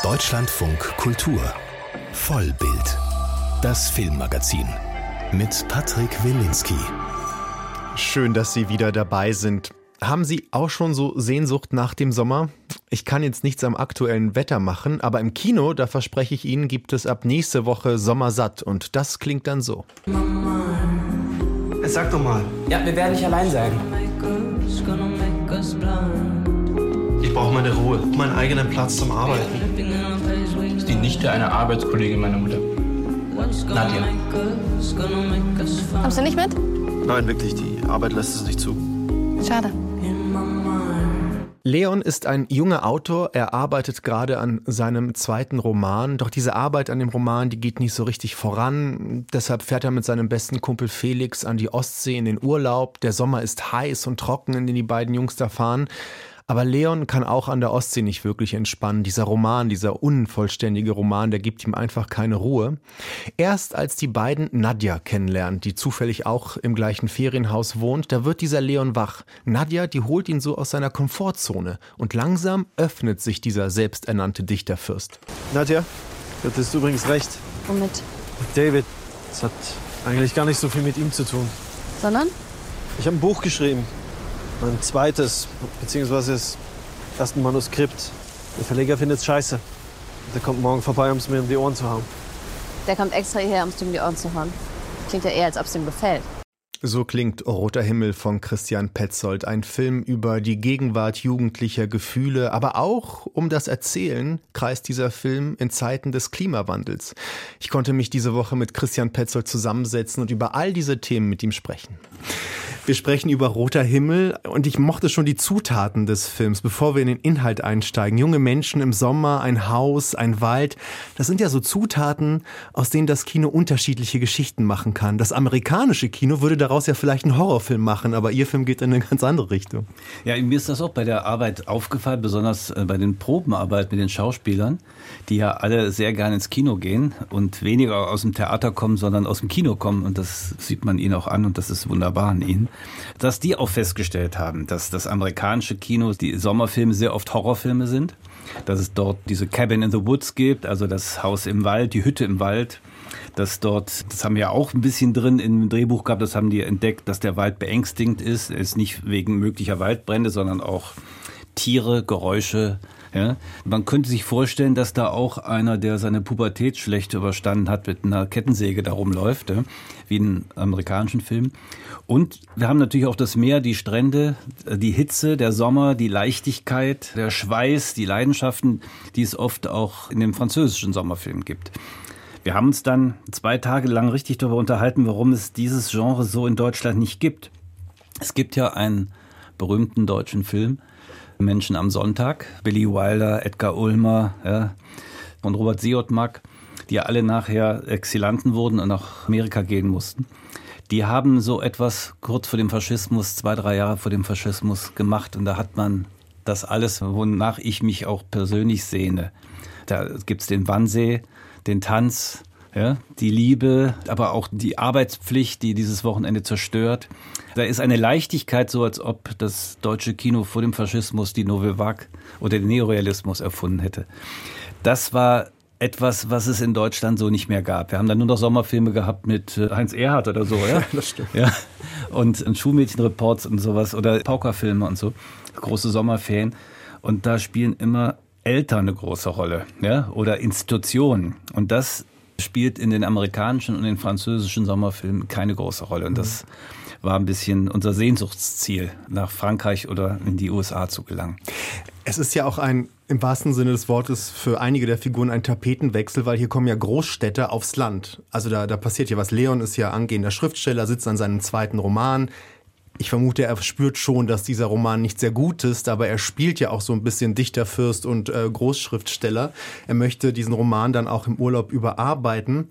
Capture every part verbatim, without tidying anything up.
Deutschlandfunk Kultur Vollbild. Das Filmmagazin mit Patrick Wilinski. Schön, dass Sie wieder dabei sind. Haben Sie auch schon so Sehnsucht nach dem Sommer? Ich kann jetzt nichts am aktuellen Wetter machen, aber im Kino, da verspreche ich Ihnen, gibt es ab nächste Woche Sommersatt. Und das klingt dann so. Sag doch mal. Ja, wir werden nicht allein sein. Ich brauche meine Ruhe, meinen eigenen Platz zum Arbeiten. Das ist die Nichte einer Arbeitskollegin meiner Mutter. Nadja. Kommst du nicht mit? Nein, wirklich, die Arbeit lässt es nicht zu. Schade. Leon ist ein junger Autor, er arbeitet gerade an seinem zweiten Roman, doch diese Arbeit an dem Roman, die geht nicht so richtig voran, deshalb fährt er mit seinem besten Kumpel Felix an die Ostsee in den Urlaub, der Sommer ist heiß und trocken, in den die beiden Jungs da fahren, aber Leon kann auch an der Ostsee nicht wirklich entspannen, dieser Roman, dieser unvollständige Roman, der gibt ihm einfach keine Ruhe. Erst als die beiden Nadja kennenlernen, die zufällig auch im gleichen Ferienhaus wohnt, da wird dieser Leon wach. Nadja, die holt ihn so aus seiner Komfortzone und langsam öffnet sich dieser selbsternannte Dichterfürst. Nadja, du hattest übrigens recht. Womit? David, das hat eigentlich gar nicht so viel mit ihm zu tun. Sondern? Ich habe ein Buch geschrieben. Mein zweites, beziehungsweise das erste Manuskript. Der Verleger findet es scheiße. Der kommt morgen vorbei, um es mir um die Ohren zu hauen. Der kommt extra hierher, um es dir um die Ohren zu hauen. Klingt ja eher, als ob es ihm gefällt. So klingt Roter Himmel von Christian Petzold, ein Film über die Gegenwart jugendlicher Gefühle, aber auch um das Erzählen kreist dieser Film in Zeiten des Klimawandels. Ich konnte mich diese Woche mit Christian Petzold zusammensetzen und über all diese Themen mit ihm sprechen. Wir sprechen über Roter Himmel und ich mochte schon die Zutaten des Films, bevor wir in den Inhalt einsteigen. Junge Menschen im Sommer, ein Haus, ein Wald. Das sind ja so Zutaten, aus denen das Kino unterschiedliche Geschichten machen kann. Das amerikanische Kino würde daraus ja vielleicht einen Horrorfilm machen, aber Ihr Film geht in eine ganz andere Richtung. Ja, mir ist das auch bei der Arbeit aufgefallen, besonders bei den Probenarbeiten mit den Schauspielern, die ja alle sehr gerne ins Kino gehen und weniger aus dem Theater kommen, sondern aus dem Kino kommen. Und das sieht man ihnen auch an und das ist wunderbar an ihnen. Dass die auch festgestellt haben, dass das amerikanische Kino, die Sommerfilme sehr oft Horrorfilme sind, dass es dort diese Cabin in the Woods gibt, also das Haus im Wald, die Hütte im Wald, dass dort, das haben wir ja auch ein bisschen drin im Drehbuch gehabt, das haben die entdeckt, dass der Wald beängstigend ist, er ist nicht wegen möglicher Waldbrände, sondern auch Tiere, Geräusche. Ja, man könnte sich vorstellen, dass da auch einer, der seine Pubertät schlecht überstanden hat, mit einer Kettensäge da rumläuft, ja, wie in amerikanischen Filmen. Und wir haben natürlich auch das Meer, die Strände, die Hitze, der Sommer, die Leichtigkeit, der Schweiß, die Leidenschaften, die es oft auch in den französischen Sommerfilmen gibt. Wir haben uns dann zwei Tage lang richtig darüber unterhalten, warum es dieses Genre so in Deutschland nicht gibt. Es gibt ja einen berühmten deutschen Film, Menschen am Sonntag, Billy Wilder, Edgar Ulmer, ja, und Robert Siodmak, die ja alle nachher Exilanten wurden und nach Amerika gehen mussten. Die haben so etwas kurz vor dem Faschismus, zwei, drei Jahre vor dem Faschismus gemacht und da hat man das alles, wonach ich mich auch persönlich sehne. Da gibt's den Wannsee, den Tanz, ja, die Liebe, aber auch die Arbeitspflicht, die dieses Wochenende zerstört. Da ist eine Leichtigkeit, so als ob das deutsche Kino vor dem Faschismus die Nouvelle Vague oder den Neorealismus erfunden hätte. Das war etwas, was es in Deutschland so nicht mehr gab. Wir haben dann nur noch Sommerfilme gehabt mit Heinz Erhardt oder so, ja? Das stimmt. Ja. Und Schulmädchenreports und sowas oder Paukerfilme und so. Große Sommerferien. Und da spielen immer Eltern eine große Rolle, ja? Oder Institutionen. Und das spielt in den amerikanischen und den französischen Sommerfilmen keine große Rolle. Und das war ein bisschen unser Sehnsuchtsziel, nach Frankreich oder in die U S A zu gelangen. Es ist ja auch ein, im wahrsten Sinne des Wortes, für einige der Figuren ein Tapetenwechsel, weil hier kommen ja Großstädte aufs Land. Also da, da passiert ja was. Leon ist ja angehender Schriftsteller, sitzt an seinem zweiten Roman. Ich vermute, er spürt schon, dass dieser Roman nicht sehr gut ist, aber er spielt ja auch so ein bisschen Dichterfürst und äh, Großschriftsteller. Er möchte diesen Roman dann auch im Urlaub überarbeiten.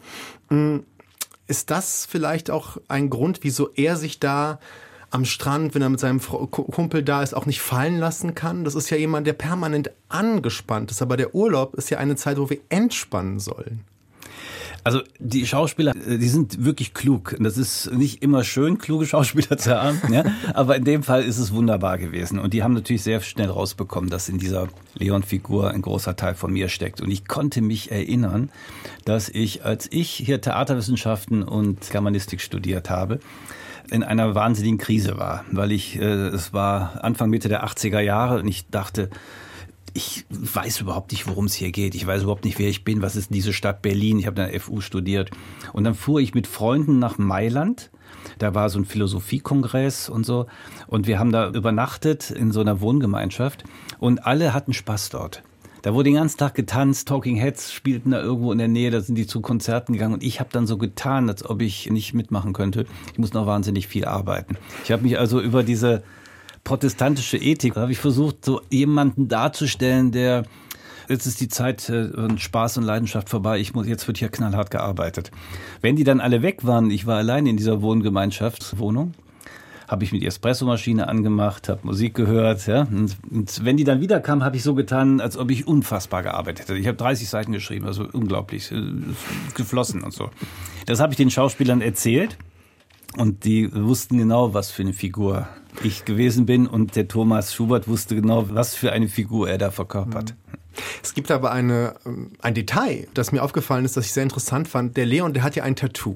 Ist das vielleicht auch ein Grund, wieso er sich da am Strand, wenn er mit seinem Kumpel da ist, auch nicht fallen lassen kann? Das ist ja jemand, der permanent angespannt ist, aber der Urlaub ist ja eine Zeit, wo wir entspannen sollen. Also die Schauspieler, die sind wirklich klug. Das ist nicht immer schön, kluge Schauspieler zu haben, ja? Aber in dem Fall ist es wunderbar gewesen. Und die haben natürlich sehr schnell rausbekommen, dass in dieser Leon-Figur ein großer Teil von mir steckt. Und ich konnte mich erinnern, dass ich, als ich hier Theaterwissenschaften und Germanistik studiert habe, in einer wahnsinnigen Krise war. Weil ich, äh, es war Anfang, Mitte der achtziger Jahre und ich dachte, ich weiß überhaupt nicht, worum es hier geht. Ich weiß überhaupt nicht, wer ich bin. Was ist diese Stadt Berlin? Ich habe an der F U studiert. Und dann fuhr ich mit Freunden nach Mailand. Da war so ein Philosophiekongress und so. Und wir haben da übernachtet in so einer Wohngemeinschaft. Und alle hatten Spaß dort. Da wurde den ganzen Tag getanzt. Talking Heads spielten da irgendwo in der Nähe. Da sind die zu Konzerten gegangen. Und ich habe dann so getan, als ob ich nicht mitmachen könnte. Ich muss noch wahnsinnig viel arbeiten. Ich habe mich also über diese protestantische Ethik, da habe ich versucht, so jemanden darzustellen, der, jetzt ist die Zeit von Spaß und Leidenschaft vorbei, ich muss, jetzt wird hier knallhart gearbeitet. Wenn die dann alle weg waren, ich war allein in dieser Wohngemeinschaftswohnung, habe ich mir die Espressomaschine angemacht, habe Musik gehört, ja, und, und wenn die dann wieder kamen, habe ich so getan, als ob ich unfassbar gearbeitet hätte. Ich habe dreißig Seiten geschrieben, also unglaublich, geflossen und so. Das habe ich den Schauspielern erzählt. Und die wussten genau, was für eine Figur ich gewesen bin. Und der Thomas Schubert wusste genau, was für eine Figur er da verkörpert. Es gibt aber eine, ein Detail, das mir aufgefallen ist, das ich sehr interessant fand. Der Leon, der hat ja ein Tattoo.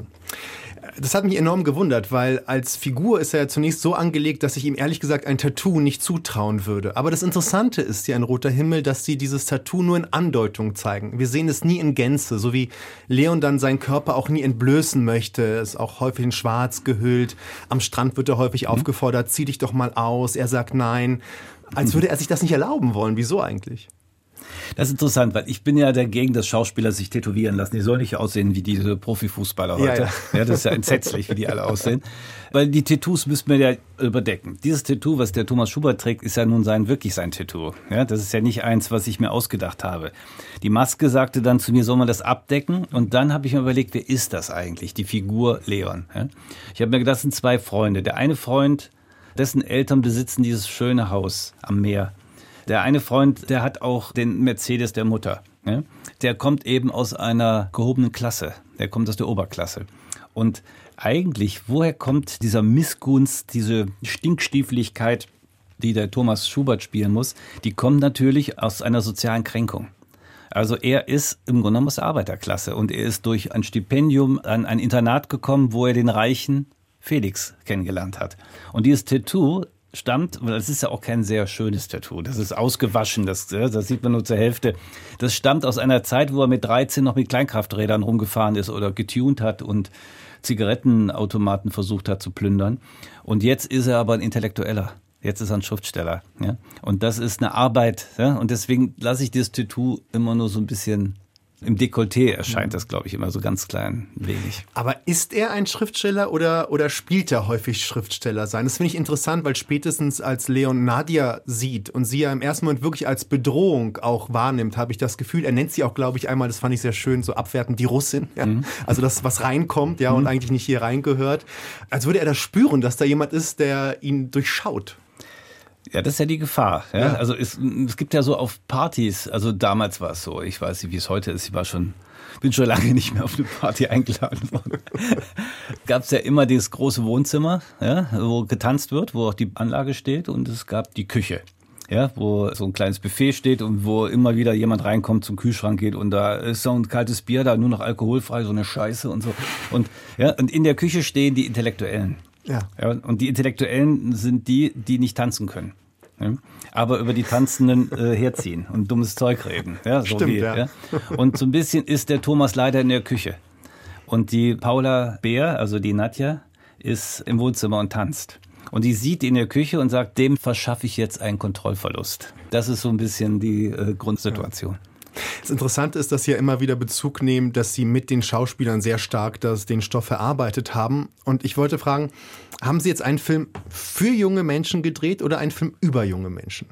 Das hat mich enorm gewundert, weil als Figur ist er ja zunächst so angelegt, dass ich ihm ehrlich gesagt ein Tattoo nicht zutrauen würde. Aber das Interessante ist ja in Roter Himmel, dass sie dieses Tattoo nur in Andeutung zeigen. Wir sehen es nie in Gänze, so wie Leon dann seinen Körper auch nie entblößen möchte. Er ist auch häufig in Schwarz gehüllt. Am Strand wird er häufig mhm. aufgefordert, zieh dich doch mal aus. Er sagt nein. Als würde er sich das nicht erlauben wollen. Wieso eigentlich? Das ist interessant, weil ich bin ja dagegen, dass Schauspieler sich tätowieren lassen. Die sollen nicht aussehen wie diese Profifußballer heute. Ja, ja. Ja, das ist ja entsetzlich, wie die alle aussehen. Weil die Tattoos müssen wir ja überdecken. Dieses Tattoo, was der Thomas Schubert trägt, ist ja nun sein, wirklich sein Tattoo. Ja, das ist ja nicht eins, was ich mir ausgedacht habe. Die Maske sagte dann zu mir, soll man das abdecken? Und dann habe ich mir überlegt, wer ist das eigentlich? Die Figur Leon. Ja? Ich habe mir gedacht, das sind zwei Freunde. Der eine Freund, dessen Eltern besitzen dieses schöne Haus am Meer. Der eine Freund, der hat auch den Mercedes der Mutter. Ja? Der kommt eben aus einer gehobenen Klasse. Der kommt aus der Oberklasse. Und eigentlich, woher kommt dieser Missgunst, diese Stinkstiefeligkeit, die der Thomas Schubert spielen muss? Die kommt natürlich aus einer sozialen Kränkung. Also er ist im Grunde genommen aus der Arbeiterklasse und er ist durch ein Stipendium an ein Internat gekommen, wo er den reichen Felix kennengelernt hat. Und dieses Tattoo stammt, weil das ist ja auch kein sehr schönes Tattoo, das ist ausgewaschen, das, das sieht man nur zur Hälfte. Das stammt aus einer Zeit, wo er mit dreizehn noch mit Kleinkrafträdern rumgefahren ist oder getunt hat und Zigarettenautomaten versucht hat zu plündern. Und jetzt ist er aber ein Intellektueller. Jetzt ist er ein Schriftsteller. Ja? Und das ist eine Arbeit. Ja? Und deswegen lasse ich das Tattoo immer nur so ein bisschen im Dekolleté erscheint das, glaube ich, immer so ganz klein wenig. Aber ist er ein Schriftsteller oder, oder spielt er häufig Schriftsteller sein? Das finde ich interessant, weil spätestens als Leon Nadia sieht und sie ja im ersten Moment wirklich als Bedrohung auch wahrnimmt, habe ich das Gefühl, er nennt sie auch, glaube ich, einmal, das fand ich sehr schön, so abwertend, die Russin. Ja? Mhm. Also das, was reinkommt, ja, mhm. und eigentlich nicht hier reingehört. Als würde er das spüren, dass da jemand ist, der ihn durchschaut. Ja, das ist ja die Gefahr. Ja? Ja. Also es, es gibt ja so auf Partys, also damals war es so, ich weiß nicht, wie es heute ist, ich war schon, bin schon lange nicht mehr auf eine Party eingeladen worden. Gab es ja immer dieses große Wohnzimmer, ja, wo getanzt wird, wo auch die Anlage steht und es gab die Küche. Ja, wo so ein kleines Buffet steht und wo immer wieder jemand reinkommt, zum Kühlschrank geht und da ist so ein kaltes Bier, da nur noch alkoholfrei, so eine Scheiße und so. Und, ja, und in der Küche stehen die Intellektuellen. Ja. Ja, und die Intellektuellen sind die, die nicht tanzen können. Ja, aber über die Tanzenden äh, herziehen und dummes Zeug reden. Ja, so Stimmt, wie, ja. Ja. Und so ein bisschen ist der Thomas leider in der Küche. Und die Paula Bär, also die Nadja, ist im Wohnzimmer und tanzt. Und die sieht ihn in der Küche und sagt, dem verschaffe ich jetzt einen Kontrollverlust. Das ist so ein bisschen die äh, Grundsituation. Ja. Das Interessante ist, dass Sie ja immer wieder Bezug nehmen, dass Sie mit den Schauspielern sehr stark das, den Stoff erarbeitet haben. Und ich wollte fragen, haben Sie jetzt einen Film für junge Menschen gedreht oder einen Film über junge Menschen?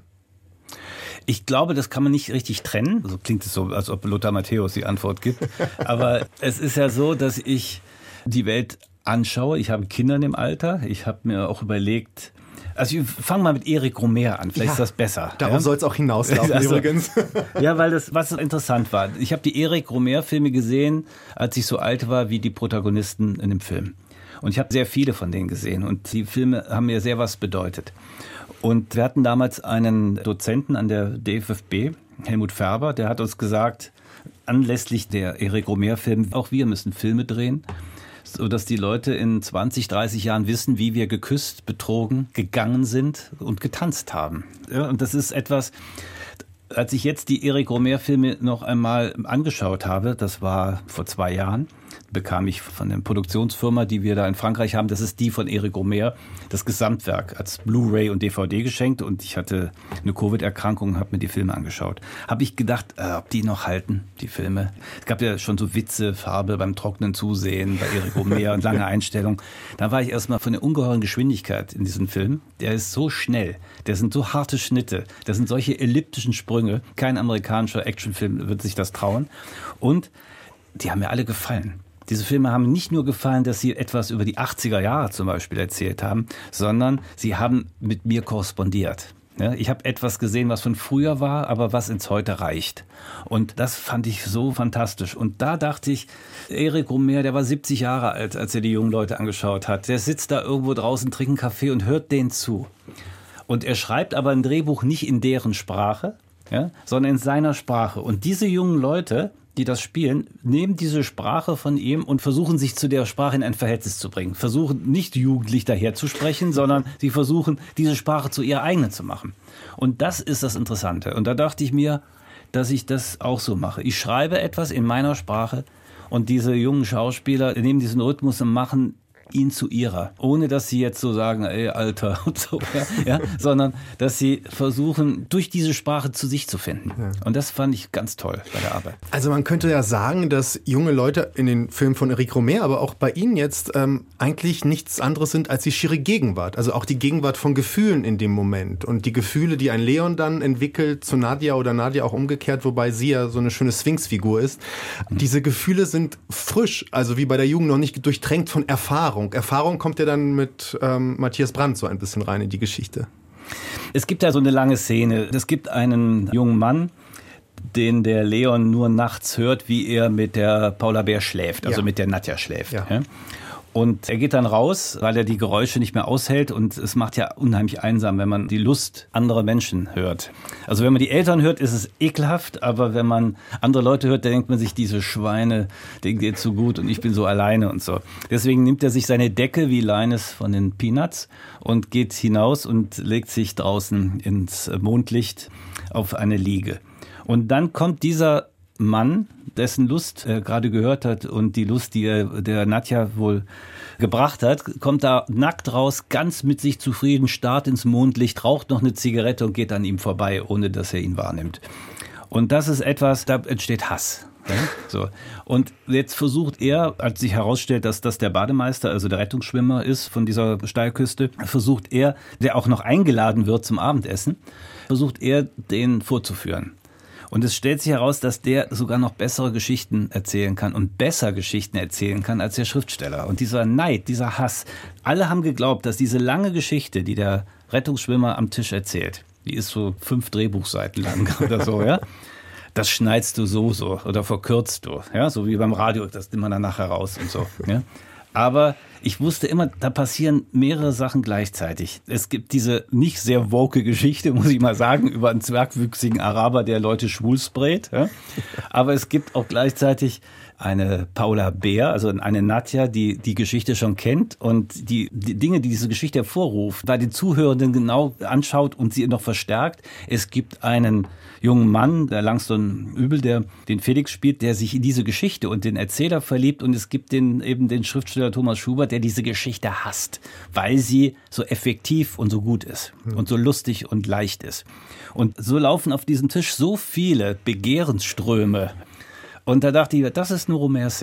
Ich glaube, das kann man nicht richtig trennen. So klingt es so, als ob Lothar Matthäus die Antwort gibt. Aber es ist ja so, dass ich die Welt anschaue. Ich habe Kinder in dem Alter. Ich habe mir auch überlegt, also ich fange mal mit Eric Romer an, vielleicht ja, ist das besser. Darauf ja? soll es auch hinauslaufen also, übrigens. Ja, weil das was interessant war. Ich habe die Eric Romer-Filme gesehen, als ich so alt war wie die Protagonisten in dem Film. Und ich habe sehr viele von denen gesehen und die Filme haben mir sehr was bedeutet. Und wir hatten damals einen Dozenten an der D F F B, Helmut Färber, der hat uns gesagt, anlässlich der Eric Romer-Filme, auch wir müssen Filme drehen, sodass die Leute in zwanzig, dreißig Jahren wissen, wie wir geküsst, betrogen, gegangen sind und getanzt haben. Ja, und das ist etwas, als ich jetzt die Eric Romer-Filme noch einmal angeschaut habe, das war vor zwei Jahren, bekam ich von der Produktionsfirma, die wir da in Frankreich haben, das ist die von Eric Romer, das Gesamtwerk als Blu-ray und D V D geschenkt und ich hatte eine Covid-Erkrankung und habe mir die Filme angeschaut. Habe ich gedacht, äh, ob die noch halten, die Filme. Es gab ja schon so Witze, Farbe beim trockenen Zusehen bei Eric Romer und lange Einstellung. Da war ich erstmal von der ungeheuren Geschwindigkeit in diesem Film. Der ist so schnell, der sind so harte Schnitte, das sind solche elliptischen Sprünge. Kein amerikanischer Actionfilm wird sich das trauen. Und die haben mir alle gefallen. Diese Filme haben nicht nur gefallen, dass sie etwas über die achtziger Jahre zum Beispiel erzählt haben, sondern sie haben mit mir korrespondiert. Ja, ich habe etwas gesehen, was von früher war, aber was ins Heute reicht. Und das fand ich so fantastisch. Und da dachte ich, Eric Romer, der war siebzig Jahre alt, als er die jungen Leute angeschaut hat. Der sitzt da irgendwo draußen, trinkt einen Kaffee und hört denen zu. Und er schreibt aber ein Drehbuch nicht in deren Sprache, ja, sondern in seiner Sprache. Und diese jungen Leute, die das spielen, nehmen diese Sprache von ihm und versuchen sich zu der Sprache in ein Verhältnis zu bringen. Versuchen nicht jugendlich daher zu sprechen, sondern sie versuchen, diese Sprache zu ihrer eigenen zu machen. Und das ist das Interessante. Und da dachte ich mir, dass ich das auch so mache. Ich schreibe etwas in meiner Sprache und diese jungen Schauspieler nehmen diesen Rhythmus und machen ihn zu ihrer, ohne dass sie jetzt so sagen, ey, Alter und so, ja, ja, sondern dass sie versuchen, durch diese Sprache zu sich zu finden. Ja. Und das fand ich ganz toll bei der Arbeit. Also man könnte ja sagen, dass junge Leute in den Filmen von Eric Romer, aber auch bei Ihnen jetzt ähm, eigentlich nichts anderes sind als die schiere Gegenwart. Also auch die Gegenwart von Gefühlen in dem Moment und die Gefühle, die ein Leon dann entwickelt zu Nadja oder Nadja auch umgekehrt, wobei sie ja so eine schöne Sphinx-Figur ist. Mhm. Diese Gefühle sind frisch, also wie bei der Jugend noch nicht durchtränkt von Erfahrung. Erfahrung kommt ja dann mit ähm, Matthias Brandt so ein bisschen rein in die Geschichte. Es gibt ja so eine lange Szene. Es gibt einen jungen Mann, den der Leon nur nachts hört, wie er mit der Paula Bär schläft, also ja. mit der Nadja schläft. Ja. Ja? Und er geht dann raus, weil er die Geräusche nicht mehr aushält und es macht ja unheimlich einsam, wenn man die Lust anderer Menschen hört. Also wenn man die Eltern hört, ist es ekelhaft, aber wenn man andere Leute hört, dann denkt man sich, diese Schweine, denen geht's so gut und ich bin so alleine und so. Deswegen nimmt er sich seine Decke wie Linus von den Peanuts und geht hinaus und legt sich draußen ins Mondlicht auf eine Liege. Und dann kommt dieser Mann, dessen Lust er gerade gehört hat und die Lust, die er der Nadja wohl gebracht hat, kommt da nackt raus, ganz mit sich zufrieden, starrt ins Mondlicht, raucht noch eine Zigarette und geht an ihm vorbei, ohne dass er ihn wahrnimmt. Und das ist etwas, da entsteht Hass. Ja? So. Und jetzt versucht er, als sich herausstellt, dass das der Bademeister, also der Rettungsschwimmer ist von dieser Steilküste, versucht er, der auch noch eingeladen wird zum Abendessen, versucht er, den vorzuführen. Und es stellt sich heraus, dass der sogar noch bessere Geschichten erzählen kann und besser Geschichten erzählen kann als der Schriftsteller. Und dieser Neid, dieser Hass, alle haben geglaubt, dass diese lange Geschichte, die der Rettungsschwimmer am Tisch erzählt, die ist so fünf Drehbuchseiten lang oder so, ja, das schneidest du so, so oder verkürzt du, ja, so wie beim Radio, das nimmt man dann nachher raus und so, ja. Aber ich wusste immer, da passieren mehrere Sachen gleichzeitig. Es gibt diese nicht sehr woke Geschichte, muss ich mal sagen, über einen zwergwüchsigen Araber, der Leute schwul sprayt. Ja? Aber es gibt auch gleichzeitig eine Paula Bär, also eine Nadja, die die Geschichte schon kennt und die, die Dinge, die diese Geschichte hervorruft, bei den Zuhörenden genau anschaut und sie noch verstärkt. Es gibt einen jungen Mann, der Langston Übel, der den Felix spielt, der sich in diese Geschichte und den Erzähler verliebt und es gibt den, eben den Schriftsteller Thomas Schubert, der diese Geschichte hasst, weil sie so effektiv und so gut ist mhm. und so lustig und leicht ist. Und so laufen auf diesem Tisch so viele Begehrensströme. Und da dachte ich, das ist eine Romer-Szene.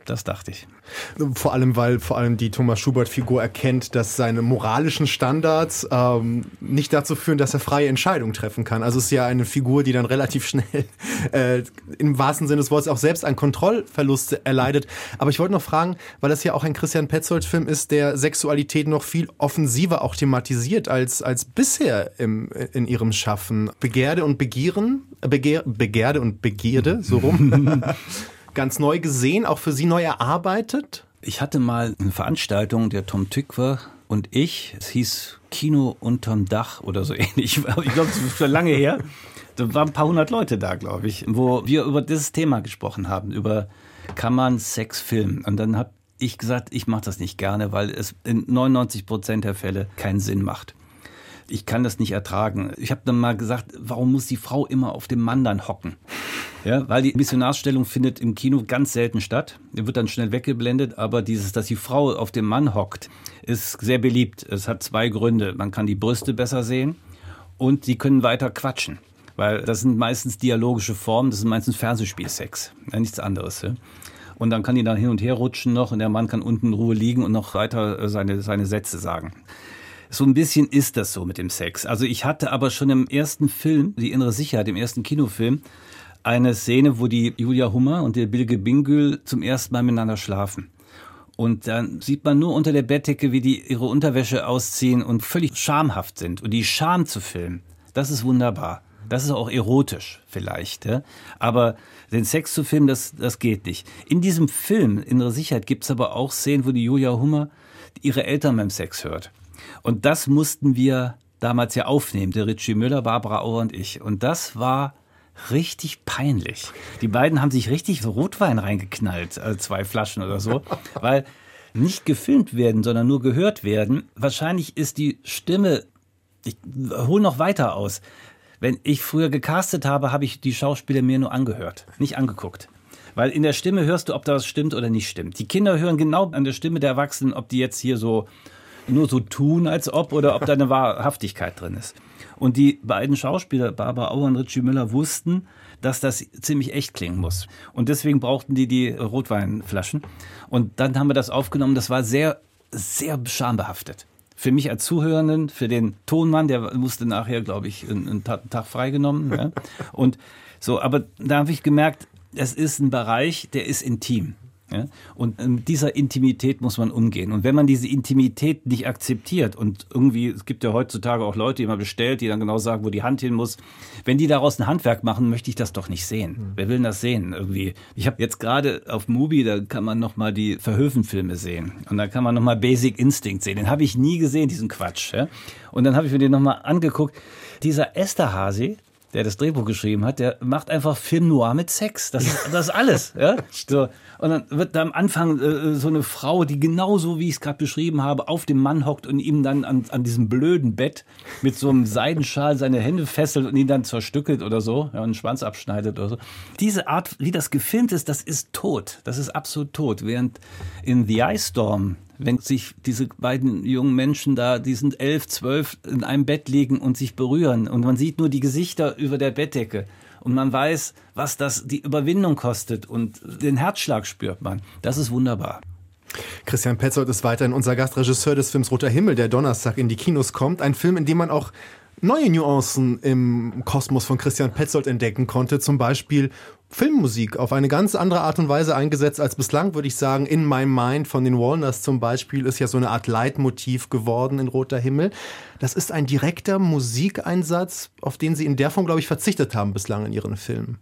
Das dachte ich. Vor allem, weil vor allem die Thomas Schubert-Figur erkennt, dass seine moralischen Standards ähm, nicht dazu führen, dass er freie Entscheidungen treffen kann. Also es ist ja eine Figur, die dann relativ schnell äh, im wahrsten Sinne des Wortes auch selbst einen Kontrollverlust erleidet. Aber ich wollte noch fragen, weil das ja auch ein Christian Petzold-Film ist, der Sexualität noch viel offensiver auch thematisiert als, als bisher im, in ihrem Schaffen. Begierde und Begieren, Begehr, Begierde und Begierde, so rum. Ganz neu gesehen, auch für Sie neu erarbeitet? Ich hatte mal eine Veranstaltung, der Tom Tykwer und ich, es hieß Kino unterm Dach oder so ähnlich. Ich glaube, das ist schon lange her. Da waren ein paar hundert Leute da, glaube ich, wo wir über dieses Thema gesprochen haben, über kann man Sex filmen? Und dann habe ich gesagt, ich mache das nicht gerne, weil es in neunundneunzig Prozent der Fälle keinen Sinn macht. Ich kann das nicht ertragen. Ich habe dann mal gesagt, warum muss die Frau immer auf dem Mann dann hocken? Ja, weil die Missionarsstellung findet im Kino ganz selten statt. Die wird dann schnell weggeblendet, aber dieses, dass die Frau auf dem Mann hockt, ist sehr beliebt. Es hat zwei Gründe. Man kann die Brüste besser sehen und sie können weiter quatschen. Weil das sind meistens dialogische Formen, das ist meistens Fernsehspielsex, ja, nichts anderes. Ja. Und dann kann die dann hin und her rutschen noch und der Mann kann unten in Ruhe liegen und noch weiter seine, seine Sätze sagen. So ein bisschen ist das so mit dem Sex. Also ich hatte aber schon im ersten Film, die innere Sicherheit, im ersten Kinofilm, eine Szene, wo die Julia Hummer und der Bilge Bingöl zum ersten Mal miteinander schlafen. Und dann sieht man nur unter der Bettdecke, wie die ihre Unterwäsche ausziehen und völlig schamhaft sind. Und die Scham zu filmen, das ist wunderbar. Das ist auch erotisch vielleicht. Ja? Aber den Sex zu filmen, das, das geht nicht. In diesem Film, Innere Sicherheit, gibt es aber auch Szenen, wo die Julia Hummer ihre Eltern beim Sex hört. Und das mussten wir damals ja aufnehmen, der Ritchie Müller, Barbara Auer und ich. Und das war richtig peinlich. Die beiden haben sich richtig so Rotwein reingeknallt, also zwei Flaschen oder so, weil nicht gefilmt werden, sondern nur gehört werden. Wahrscheinlich ist die Stimme, ich hole noch weiter aus. Wenn ich früher gecastet habe, habe ich die Schauspieler mir nur angehört, nicht angeguckt. Weil in der Stimme hörst du, ob das stimmt oder nicht stimmt. Die Kinder hören genau an der Stimme der Erwachsenen, ob die jetzt hier so nur so tun, als ob, oder ob da eine Wahrhaftigkeit drin ist. Und die beiden Schauspieler, Barbara Auer und Ritchie Müller, wussten, dass das ziemlich echt klingen muss. Und deswegen brauchten die die Rotweinflaschen. Und dann haben wir das aufgenommen. Das war sehr, sehr schambehaftet. Für mich als Zuhörenden, für den Tonmann, der musste nachher, glaube ich, einen Tag freigenommen. Ja. Und so, aber da habe ich gemerkt, es ist ein Bereich, der ist intim. Ja? Und mit dieser Intimität muss man umgehen. Und wenn man diese Intimität nicht akzeptiert und irgendwie, es gibt ja heutzutage auch Leute, die man bestellt, die dann genau sagen, wo die Hand hin muss. Wenn die daraus ein Handwerk machen, möchte ich das doch nicht sehen. Mhm. Wer will denn das sehen irgendwie? Ich habe jetzt gerade auf Mubi, da kann man nochmal die Verhoeven-Filme sehen. Und da kann man nochmal Basic Instinct sehen. Den habe ich nie gesehen, diesen Quatsch. Ja? Und dann habe ich mir den nochmal angeguckt. Dieser Esterhazy, der das Drehbuch geschrieben hat, der macht einfach Film Noir mit Sex. Das ist, das ist alles. Ja? So. Und dann wird da am Anfang äh, so eine Frau, die genauso, wie ich es gerade beschrieben habe, auf dem Mann hockt und ihm dann an, an diesem blöden Bett mit so einem Seidenschal seine Hände fesselt und ihn dann zerstückelt oder so, ja, und einen Schwanz abschneidet oder so. Diese Art, wie das gefilmt ist, das ist tot. Das ist absolut tot. Während in The Ice Storm, wenn sich diese beiden jungen Menschen da, die sind elf, zwölf, in einem Bett liegen und sich berühren und man sieht nur die Gesichter über der Bettdecke und man weiß, was das die Überwindung kostet und den Herzschlag spürt man. Das ist wunderbar. Christian Petzold ist weiterhin unser Gastregisseur des Films Roter Himmel, der Donnerstag in die Kinos kommt. Ein Film, in dem man auch neue Nuancen im Kosmos von Christian Petzold entdecken konnte. Zum Beispiel Filmmusik auf eine ganz andere Art und Weise eingesetzt als bislang, würde ich sagen. In My Mind von den Walners zum Beispiel ist ja so eine Art Leitmotiv geworden in Roter Himmel. Das ist ein direkter Musikeinsatz, auf den Sie in der Form, glaube ich, verzichtet haben bislang in Ihren Filmen.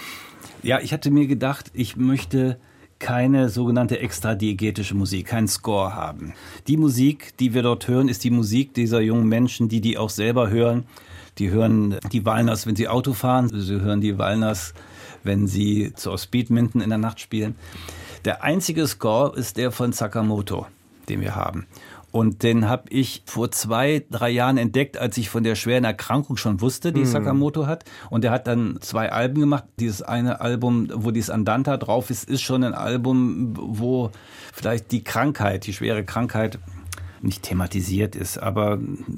Ja, ich hatte mir gedacht, ich möchte keine sogenannte extradiegetische Musik, keinen Score haben. Die Musik, die wir dort hören, ist die Musik dieser jungen Menschen, die die auch selber hören. Die hören die Walners, wenn sie Auto fahren. Sie hören die Walners, wenn sie zur Speedminton in der Nacht spielen. Der einzige Score ist der von Sakamoto, den wir haben. Und den habe ich vor zwei, drei Jahren entdeckt, als ich von der schweren Erkrankung schon wusste, die mm. Sakamoto hat. Und er hat dann zwei Alben gemacht. Dieses eine Album, wo dieses Andanta drauf ist, ist schon ein Album, wo vielleicht die Krankheit, die schwere Krankheit nicht thematisiert ist, aber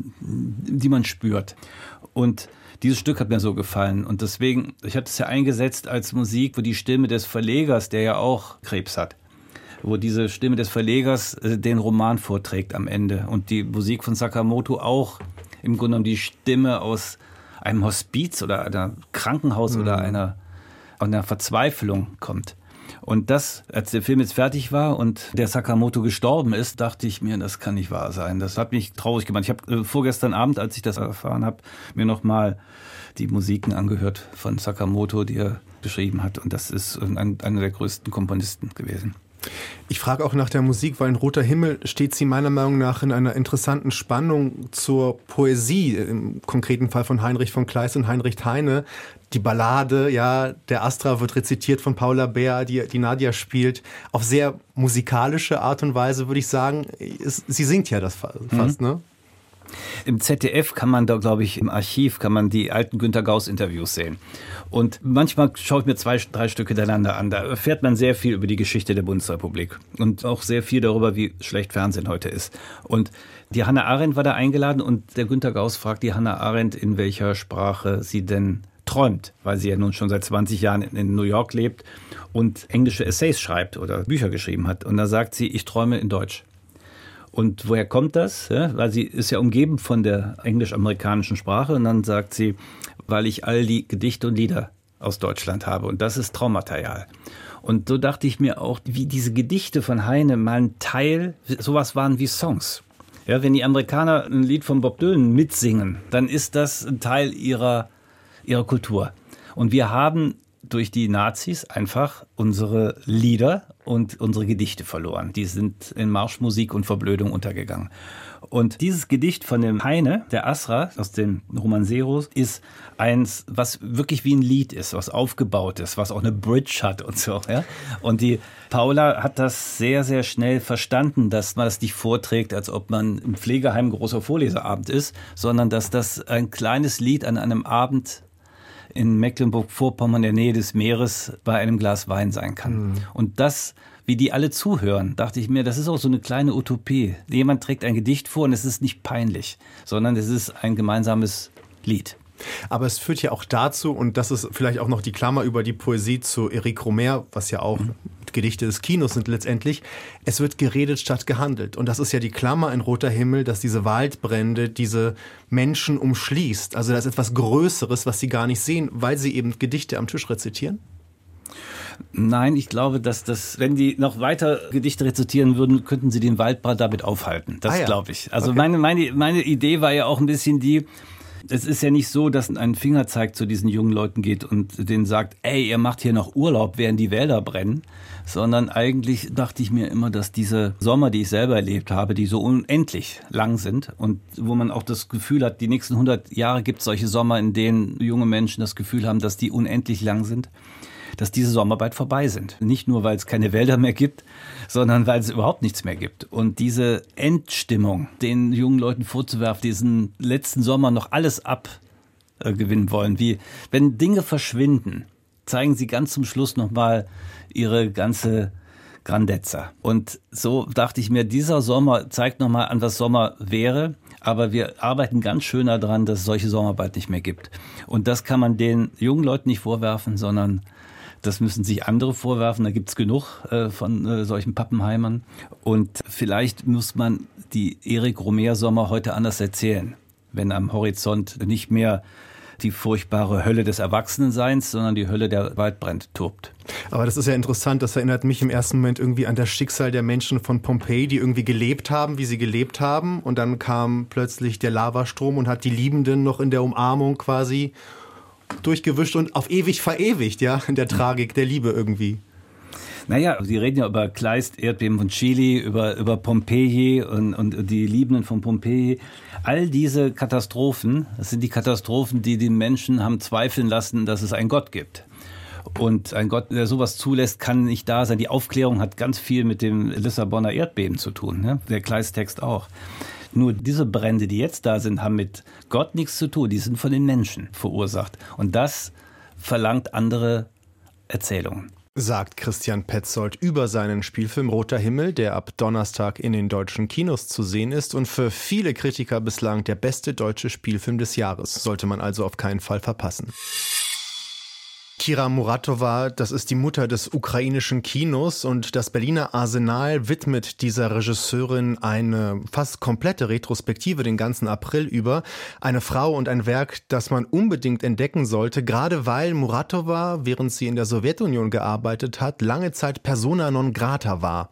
die man spürt. Und dieses Stück hat mir so gefallen. Und deswegen, ich hatte es ja eingesetzt als Musik, wo die Stimme des Verlegers, der ja auch Krebs hat, wo diese Stimme des Verlegers äh, den Roman vorträgt am Ende und die Musik von Sakamoto auch im Grunde genommen die Stimme aus einem Hospiz oder einem Krankenhaus mhm. oder einer, einer Verzweiflung kommt. Und das, als der Film jetzt fertig war und der Sakamoto gestorben ist, dachte ich mir, das kann nicht wahr sein. Das hat mich traurig gemacht. Ich habe äh, vorgestern Abend, als ich das erfahren habe, mir nochmal die Musiken angehört von Sakamoto, die er geschrieben hat. Und das ist ein, einer der größten Komponisten gewesen. Ich frage auch nach der Musik, weil in Roter Himmel steht sie meiner Meinung nach in einer interessanten Spannung zur Poesie, im konkreten Fall von Heinrich von Kleist und Heinrich Heine. Die Ballade, ja, der Astra wird rezitiert von Paula Beer, die, die Nadia spielt, auf sehr musikalische Art und Weise, würde ich sagen. Es, sie singt ja das fast, mhm. ne? Im Z D F kann man da, glaube ich, im Archiv kann man die alten Günter Gauss-Interviews sehen. Und manchmal schaue ich mir zwei, drei Stücke hintereinander an. Da erfährt man sehr viel über die Geschichte der Bundesrepublik und auch sehr viel darüber, wie schlecht Fernsehen heute ist. Und die Hannah Arendt war da eingeladen und der Günter Gauss fragt die Hannah Arendt, in welcher Sprache sie denn träumt, weil sie ja nun schon seit zwanzig Jahren in New York lebt und englische Essays schreibt oder Bücher geschrieben hat. Und da sagt sie, ich träume in Deutsch. Und woher kommt das? Ja, weil sie ist ja umgeben von der englisch-amerikanischen Sprache. Und dann sagt sie, weil ich all die Gedichte und Lieder aus Deutschland habe. Und das ist Traumaterial. Und so dachte ich mir auch, wie diese Gedichte von Heine mal ein Teil, sowas waren wie Songs. Ja, wenn die Amerikaner ein Lied von Bob Dylan mitsingen, dann ist das ein Teil ihrer, ihrer Kultur. Und wir haben durch die Nazis einfach unsere Lieder und unsere Gedichte verloren. Die sind in Marschmusik und Verblödung untergegangen. Und dieses Gedicht von dem Heine, der Asra, aus den Romanceros, ist eins, was wirklich wie ein Lied ist, was aufgebaut ist, was auch eine Bridge hat und so. Ja? Und die Paula hat das sehr, sehr schnell verstanden, dass man das nicht vorträgt, als ob man im Pflegeheim großer Vorleseabend ist, sondern dass das ein kleines Lied an einem Abend in Mecklenburg-Vorpommern, der Nähe des Meeres, bei einem Glas Wein sein kann. Mhm. Und das, wie die alle zuhören, dachte ich mir, das ist auch so eine kleine Utopie. Jemand trägt ein Gedicht vor und es ist nicht peinlich, sondern es ist ein gemeinsames Lied. Aber es führt ja auch dazu, und das ist vielleicht auch noch die Klammer über die Poesie zu Éric Rohmer, was ja auch mhm. Gedichte des Kinos sind letztendlich, es wird geredet statt gehandelt. Und das ist ja die Klammer in Roter Himmel, dass diese Waldbrände diese Menschen umschließt. Also das ist etwas Größeres, was sie gar nicht sehen, weil sie eben Gedichte am Tisch rezitieren. Nein, ich glaube, dass das, wenn die noch weiter Gedichte rezitieren würden, könnten sie den Waldbrand damit aufhalten. Das ah ja. glaube ich. Also okay. meine, meine, meine Idee war ja auch ein bisschen die, es ist ja nicht so, dass ein Fingerzeig zu diesen jungen Leuten geht und denen sagt, ey, ihr macht hier noch Urlaub, während die Wälder brennen, sondern eigentlich dachte ich mir immer, dass diese Sommer, die ich selber erlebt habe, die so unendlich lang sind und wo man auch das Gefühl hat, die nächsten hundert Jahre gibt es solche Sommer, in denen junge Menschen das Gefühl haben, dass die unendlich lang sind, dass diese Sommer bald vorbei sind. Nicht nur, weil es keine Wälder mehr gibt, sondern weil es überhaupt nichts mehr gibt. Und diese Endstimmung, den jungen Leuten vorzuwerfen, diesen letzten Sommer noch alles abgewinnen wollen, wie wenn Dinge verschwinden, zeigen sie ganz zum Schluss nochmal ihre ganze Grandezza. Und so dachte ich mir, dieser Sommer zeigt nochmal an, was Sommer wäre. Aber wir arbeiten ganz schön daran, dass es solche Sommer bald nicht mehr gibt. Und das kann man den jungen Leuten nicht vorwerfen, sondern das müssen sich andere vorwerfen. Da gibt es genug äh, von äh, solchen Pappenheimern. Und vielleicht muss man die Éric Rohmer-Sommer heute anders erzählen, wenn am Horizont nicht mehr die furchtbare Hölle des Erwachsenenseins, sondern die Hölle der Waldbrände tobt. Aber das ist ja interessant, das erinnert mich im ersten Moment irgendwie an das Schicksal der Menschen von Pompeji, die irgendwie gelebt haben, wie sie gelebt haben. Und dann kam plötzlich der Lavastrom und hat die Liebenden noch in der Umarmung quasi durchgewischt und auf ewig verewigt, ja, in der Tragik der Liebe irgendwie. Naja, Sie reden ja über Kleist, Erdbeben von Chile, über, über Pompeji und, und die Liebenden von Pompeji. All diese Katastrophen, das sind die Katastrophen, die die Menschen haben zweifeln lassen, dass es einen Gott gibt. Und ein Gott, der sowas zulässt, kann nicht da sein. Die Aufklärung hat ganz viel mit dem Lissabonner Erdbeben zu tun, ne? Der Kleist-Text auch. Nur diese Brände, die jetzt da sind, haben mit Gott nichts zu tun. Die sind von den Menschen verursacht. Und das verlangt andere Erzählungen. Sagt Christian Petzold über seinen Spielfilm Roter Himmel, der ab Donnerstag in den deutschen Kinos zu sehen ist und für viele Kritiker bislang der beste deutsche Spielfilm des Jahres. Sollte man also auf keinen Fall verpassen. Kira Muratova, das ist die Mutter des ukrainischen Kinos und das Berliner Arsenal widmet dieser Regisseurin eine fast komplette Retrospektive den ganzen April über. Eine Frau und ein Werk, das man unbedingt entdecken sollte, gerade weil Muratova, während sie in der Sowjetunion gearbeitet hat, lange Zeit persona non grata war.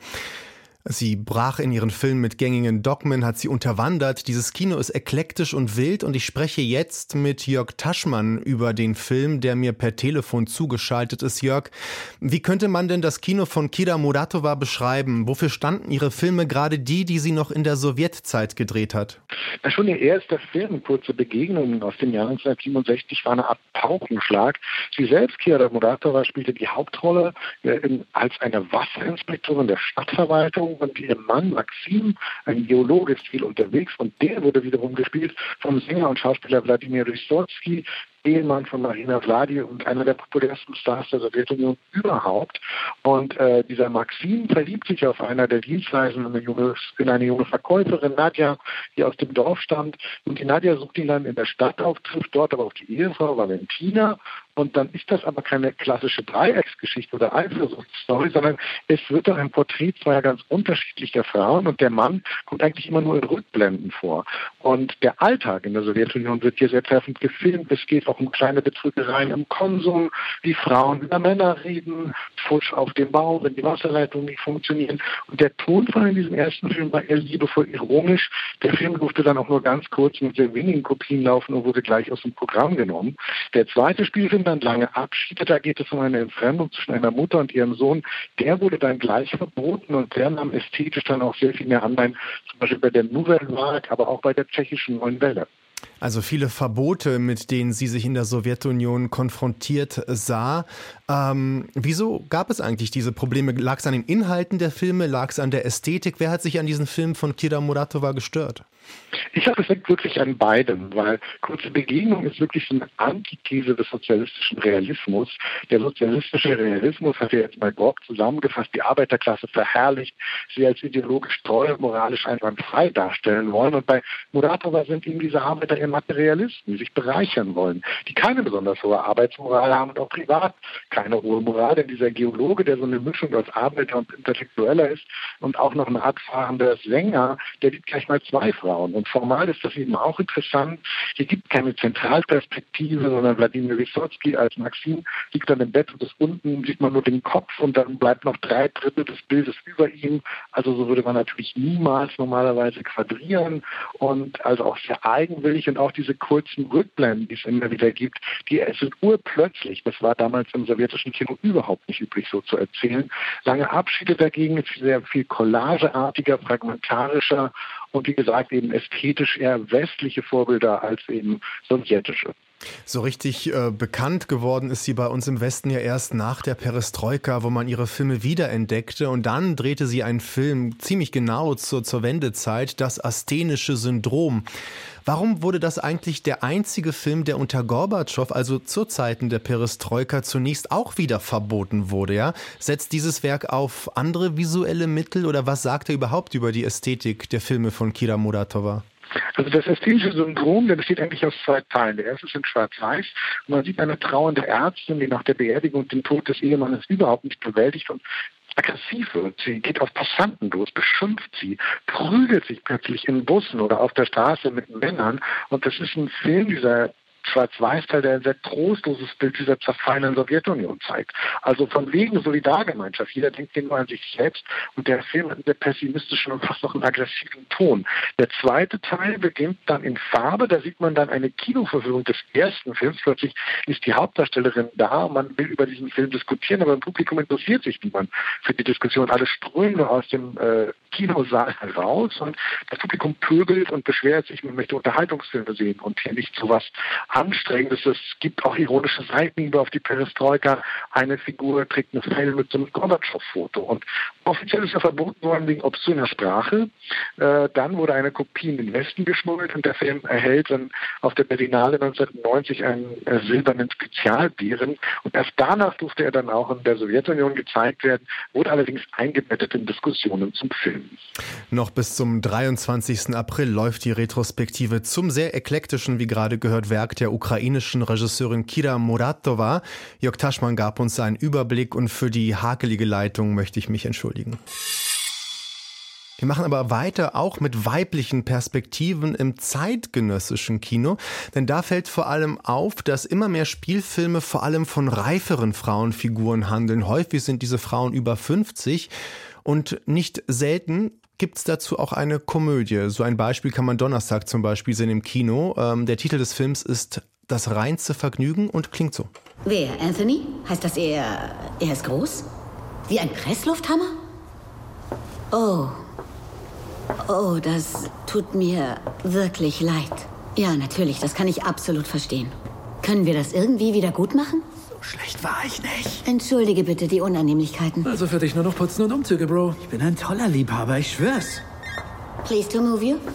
Sie brach in ihren Filmen mit gängigen Dogmen, hat sie unterwandert. Dieses Kino ist eklektisch und wild und ich spreche jetzt mit Jörg Taschmann über den Film, der mir per Telefon zugeschaltet ist. Jörg, wie könnte man denn das Kino von Kira Muratova beschreiben? Wofür standen ihre Filme, gerade die, die sie noch in der Sowjetzeit gedreht hat? Ja, schon ihr erster Film, Kurze Begegnungen aus dem Jahr neunzehnhundertsiebenundsechzig, war eine Art Paukenschlag. Sie selbst, Kira Muratova, spielte die Hauptrolle äh, als eine Wasserinspektorin der Stadtverwaltung. Und ihr Mann Maxim, ein Geologe, ist viel unterwegs und der wurde wiederum gespielt vom Sänger und Schauspieler Wladimir Wysotsky, Ehemann von Marina Vladi und einer der populärsten Stars der Sowjetunion überhaupt. Und äh, dieser Maxim verliebt sich auf einer der Dienstreisenden in, in eine junge Verkäuferin, Nadja, die aus dem Dorf stammt. Und die Nadja sucht ihn dann in der Stadt auf, trifft dort aber auf die Ehefrau Valentina. Und dann ist das aber keine klassische Dreiecksgeschichte oder Eifersuchtsstory, sondern es wird dann ein Porträt zweier ganz unterschiedlicher Frauen und der Mann kommt eigentlich immer nur in Rückblenden vor. Und der Alltag in der Sowjetunion wird hier sehr treffend gefilmt. Es geht auch um kleine Betrügereien im Konsum, wie Frauen über Männer reden, Fusch auf dem Bau, wenn die Wasserleitungen nicht funktionieren. Und der Tonfall in diesem ersten Film war eher liebevoll ironisch. Der Film durfte dann auch nur ganz kurz mit sehr wenigen Kopien laufen und wurde gleich aus dem Programm genommen. Der zweite Spielfilm dann Lange Abschiede, da geht es um eine Entfremdung zwischen einer Mutter und ihrem Sohn. Der wurde dann gleich verboten und der nahm ästhetisch dann auch sehr viel mehr Anleihen, zum Beispiel bei der Nouvelle Vague, aber auch bei der tschechischen Neuen Welle. Also viele Verbote, mit denen sie sich in der Sowjetunion konfrontiert sah. Ähm, wieso gab es eigentlich diese Probleme? Lag es an den Inhalten der Filme? Lag es an der Ästhetik? Wer hat sich an diesen Film von Kira Muratova gestört? Ich glaube, es liegt wirklich an beidem, weil Kurze Begegnung ist wirklich so eine Antithese des sozialistischen Realismus. Der sozialistische Realismus hat ja jetzt bei Gork zusammengefasst, die Arbeiterklasse verherrlicht, sie als ideologisch treu und moralisch einwandfrei darstellen wollen. Und bei Muratova sind eben diese Arbeiter eher Materialisten, die sich bereichern wollen, die keine besonders hohe Arbeitsmoral haben und auch privat keine hohe Moral. Denn dieser Geologe, der so eine Mischung aus Arbeiter und Intellektueller ist und auch noch ein radfahrender Sänger, der liebt gleich mal zwei Frauen. Und formal ist das eben auch interessant. Hier gibt es keine Zentralperspektive, sondern Wladimir Wysotsky als Maxim liegt dann im Bett und das unten sieht man nur den Kopf und dann bleibt noch drei Drittel des Bildes über ihm. Also so würde man natürlich niemals normalerweise quadrieren und also auch sehr eigenwillig und auch diese kurzen Rückblenden, die es immer wieder gibt, die sind urplötzlich. Das war damals im sowjetischen Kino überhaupt nicht üblich, so zu erzählen. Lange Abschiede dagegen ist sehr viel collageartiger, fragmentarischer und wie gesagt eben ästhetisch eher westliche Vorbilder als eben sowjetische. So richtig äh, bekannt geworden ist sie bei uns im Westen ja erst nach der Perestroika, wo man ihre Filme wiederentdeckte. Und dann drehte sie einen Film ziemlich genau zur, zur Wendezeit, Das Asthenische Syndrom. Warum wurde das eigentlich der einzige Film, der unter Gorbatschow, also zu Zeiten der Perestroika, zunächst auch wieder verboten wurde? Ja? Setzt dieses Werk auf andere visuelle Mittel oder was sagt er überhaupt über die Ästhetik der Filme von Kira Muratova? Also das Asthenische Syndrom, der besteht eigentlich aus zwei Teilen. Der erste ist in Schwarz-Weiß. Man sieht eine trauernde Ärztin, die nach der Beerdigung und dem Tod des Ehemannes überhaupt nicht bewältigt und aggressiv wird. Sie geht auf Passanten los, beschimpft sie, prügelt sich plötzlich in Bussen oder auf der Straße mit Männern. Und das ist ein Film, dieser Schwarz-Weiß-Teil, der ein sehr trostloses Bild dieser zerfallenen Sowjetunion zeigt. Also von wegen Solidargemeinschaft. Jeder denkt nur an sich selbst und der Film hat einen sehr pessimistischen und fast noch einen aggressiven Ton. Der zweite Teil beginnt dann in Farbe. Da sieht man dann eine Kinoverfilmung des ersten Films. Plötzlich ist die Hauptdarstellerin da. Man will über diesen Film diskutieren, aber im Publikum interessiert sich niemand für die Diskussion. Alle strömen nur aus dem äh, Kinosaal heraus und das Publikum pöbelt und beschwert sich, man möchte Unterhaltungsfilme sehen und hier nicht so was Anstrengendes. Es gibt auch ironische Seitenhiebe auf die Perestroika. Eine Figur trägt eine Fell mit so einem Gorbatschow-Foto. Und offiziell ist er verboten worden wegen obszöner Sprache. Äh, dann wurde eine Kopie in den Westen geschmuggelt und der Film erhält dann auf der Berlinale neunzehnhundertneunzig einen äh, silbernen Spezialbären. Und erst danach durfte er dann auch in der Sowjetunion gezeigt werden, wurde allerdings eingebettet in Diskussionen zum Film. Noch bis zum dreiundzwanzigsten April läuft die Retrospektive zum sehr eklektischen, wie gerade gehört, Werk der der ukrainischen Regisseurin Kira Muratova. Jörg Taschmann gab uns einen Überblick und für die hakelige Leitung möchte ich mich entschuldigen. Wir machen aber weiter auch mit weiblichen Perspektiven im zeitgenössischen Kino, denn da fällt vor allem auf, dass immer mehr Spielfilme vor allem von reiferen Frauenfiguren handeln. Häufig sind diese Frauen über fünfzig und nicht selten gibt es dazu auch eine Komödie. So ein Beispiel kann man Donnerstag zum Beispiel sehen im Kino. Ähm, der Titel des Films ist Das reinste Vergnügen und klingt so. Wer, Anthony? Heißt das, er, er ist groß? Wie ein Presslufthammer? Oh. Oh, das tut mir wirklich leid. Ja, natürlich, das kann ich absolut verstehen. Können wir das irgendwie wieder gut machen? So schlecht war ich nicht. Entschuldige bitte die Unannehmlichkeiten. Also für dich nur noch Putzen und Umzüge, Bro. Ich bin ein toller Liebhaber, ich schwör's. Please to move you.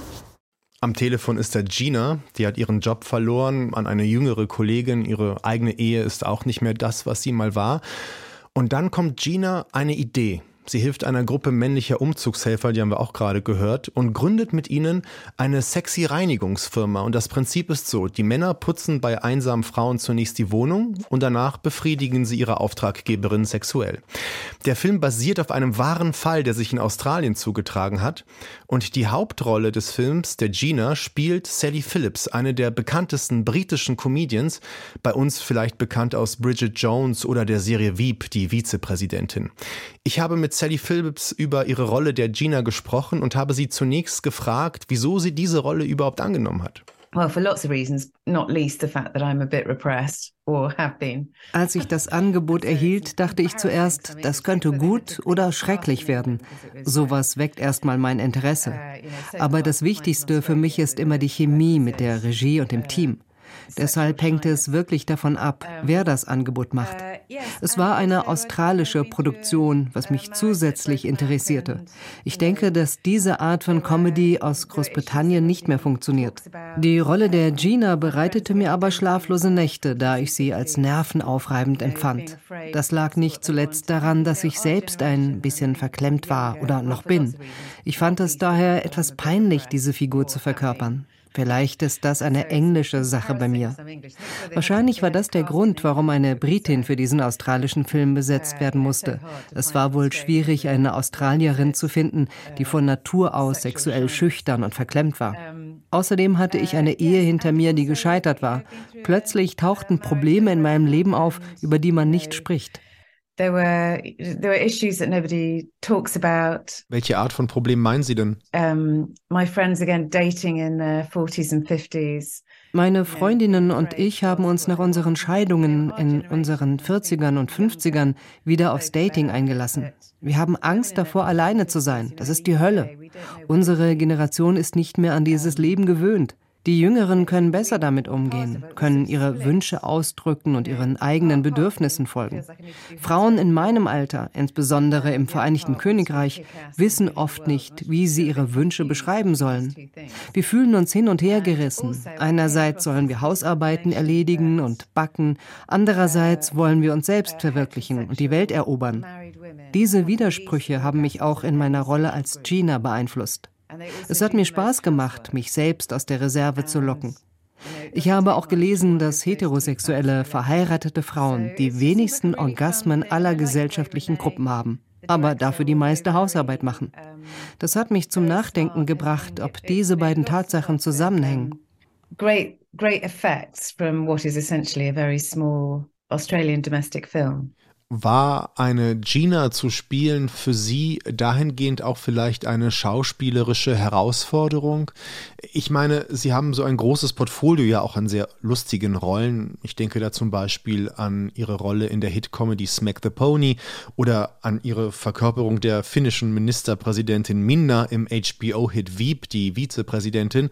Am Telefon ist da Gina, die hat ihren Job verloren an eine jüngere Kollegin. Ihre eigene Ehe ist auch nicht mehr das, was sie mal war. Und dann kommt Gina eine Idee. Sie hilft einer Gruppe männlicher Umzugshelfer, die haben wir auch gerade gehört, und gründet mit ihnen eine sexy Reinigungsfirma. Und das Prinzip ist so, die Männer putzen bei einsamen Frauen zunächst die Wohnung und danach befriedigen sie ihre Auftraggeberin sexuell. Der Film basiert auf einem wahren Fall, der sich in Australien zugetragen hat. Und die Hauptrolle des Films, der Gina, spielt Sally Phillips, eine der bekanntesten britischen Comedians, bei uns vielleicht bekannt aus Bridget Jones oder der Serie Veep, die Vizepräsidentin. Ich habe mit Sally Phillips über ihre Rolle der Gina gesprochen und habe sie zunächst gefragt, wieso sie diese Rolle überhaupt angenommen hat. Well, for lots of reasons, not least the fact that I'm a bit repressed or have been. Als ich das Angebot erhielt, dachte ich zuerst, das könnte gut oder schrecklich werden. Sowas weckt erstmal mein Interesse. Aber das Wichtigste für mich ist immer die Chemie mit der Regie und dem Team. Deshalb hängt es wirklich davon ab, wer das Angebot macht. Es war eine australische Produktion, was mich zusätzlich interessierte. Ich denke, dass diese Art von Comedy aus Großbritannien nicht mehr funktioniert. Die Rolle der Gina bereitete mir aber schlaflose Nächte, da ich sie als nervenaufreibend empfand. Das lag nicht zuletzt daran, dass ich selbst ein bisschen verklemmt war oder noch bin. Ich fand es daher etwas peinlich, diese Figur zu verkörpern. Vielleicht ist das eine englische Sache bei mir. Wahrscheinlich war das der Grund, warum eine Britin für diesen australischen Film besetzt werden musste. Es war wohl schwierig, eine Australierin zu finden, die von Natur aus sexuell schüchtern und verklemmt war. Außerdem hatte ich eine Ehe hinter mir, die gescheitert war. Plötzlich tauchten Probleme in meinem Leben auf, über die man nicht spricht. There were there were issues that nobody talks about. Welche Art von Problem meinen Sie denn? Um, my friends again dating in their forties and fifties. Meine Freundinnen und ich haben uns nach unseren Scheidungen in unseren vierzigern und fünfzigern wieder aufs Dating eingelassen. Wir haben Angst davor, alleine zu sein. Das ist die Hölle. Unsere Generation ist nicht mehr an dieses Leben gewöhnt. Die Jüngeren können besser damit umgehen, können ihre Wünsche ausdrücken und ihren eigenen Bedürfnissen folgen. Frauen in meinem Alter, insbesondere im Vereinigten Königreich, wissen oft nicht, wie sie ihre Wünsche beschreiben sollen. Wir fühlen uns hin und her gerissen. Einerseits sollen wir Hausarbeiten erledigen und backen, andererseits wollen wir uns selbst verwirklichen und die Welt erobern. Diese Widersprüche haben mich auch in meiner Rolle als Gina beeinflusst. Es hat mir Spaß gemacht, mich selbst aus der Reserve zu locken. Ich habe auch gelesen, dass heterosexuelle, verheiratete Frauen die wenigsten Orgasmen aller gesellschaftlichen Gruppen haben, aber dafür die meiste Hausarbeit machen. Das hat mich zum Nachdenken gebracht, ob diese beiden Tatsachen zusammenhängen. Great, great effects from what is essentially a very small Australian domestic film. War eine Gina zu spielen für Sie dahingehend auch vielleicht eine schauspielerische Herausforderung? Ich meine, Sie haben so ein großes Portfolio ja auch an sehr lustigen Rollen. Ich denke da zum Beispiel an Ihre Rolle in der Hit-Comedy Smack the Pony oder an Ihre Verkörperung der finnischen Ministerpräsidentin Minna im H B O-Hit Veep, die Vizepräsidentin.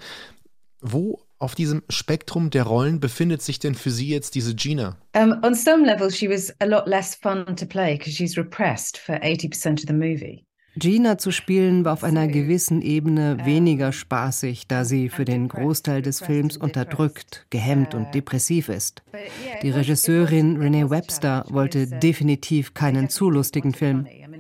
Wo auf diesem Spektrum der Rollen befindet sich denn für Sie jetzt diese Gina? Um, on some level she was a lot less fun to play because she's repressed for eighty percent of the movie. Gina zu spielen war auf einer gewissen Ebene weniger spaßig, da sie für den Großteil des Films unterdrückt, gehemmt und depressiv ist. Die Regisseurin Renee Webster wollte definitiv keinen zu lustigen Film.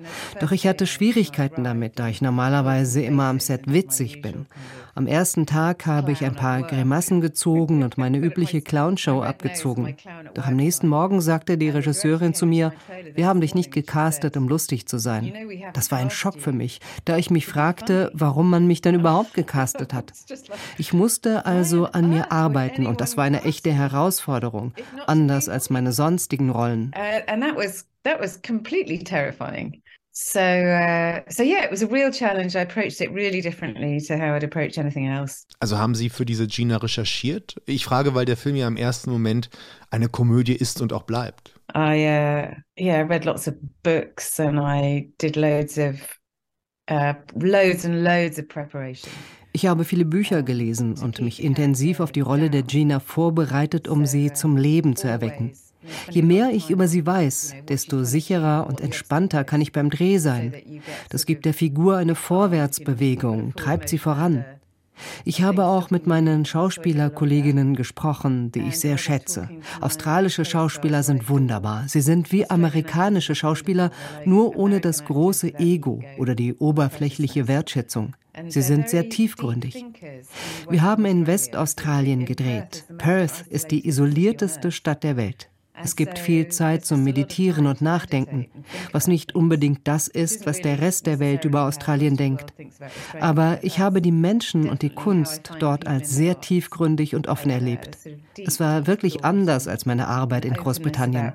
Doch ich hatte Schwierigkeiten damit, da ich normalerweise immer am Set witzig bin. Am ersten Tag habe ich ein paar Grimassen gezogen und meine übliche Clownshow abgezogen. Doch am nächsten Morgen sagte die Regisseurin zu mir, wir haben dich nicht gecastet, um lustig zu sein. Das war ein Schock für mich, da ich mich fragte, warum man mich dann überhaupt gecastet hat. Ich musste also an mir arbeiten und das war eine echte Herausforderung, anders als meine sonstigen Rollen. And that was that was completely terrifying. So, uh, so yeah, it was a real challenge. I approached it really differently to how I'd approach anything else. Also haben Sie für diese Gina recherchiert? Ich frage, weil der Film ja im ersten Moment eine Komödie ist und auch bleibt. I uh, yeah, I read lots of books and I did loads of uh, loads and loads of preparation. Ich habe viele Bücher gelesen und mich intensiv auf die Rolle der Gina vorbereitet, um sie zum Leben zu erwecken. Je mehr ich über sie weiß, desto sicherer und entspannter kann ich beim Dreh sein. Das gibt der Figur eine Vorwärtsbewegung, treibt sie voran. Ich habe auch mit meinen Schauspielerkolleginnen gesprochen, die ich sehr schätze. Australische Schauspieler sind wunderbar. Sie sind wie amerikanische Schauspieler, nur ohne das große Ego oder die oberflächliche Wertschätzung. Sie sind sehr tiefgründig. Wir haben in Westaustralien gedreht. Perth ist die isolierteste Stadt der Welt. Es gibt viel Zeit zum Meditieren und Nachdenken, was nicht unbedingt das ist, was der Rest der Welt über Australien denkt. Aber ich habe die Menschen und die Kunst dort als sehr tiefgründig und offen erlebt. Es war wirklich anders als meine Arbeit in Großbritannien.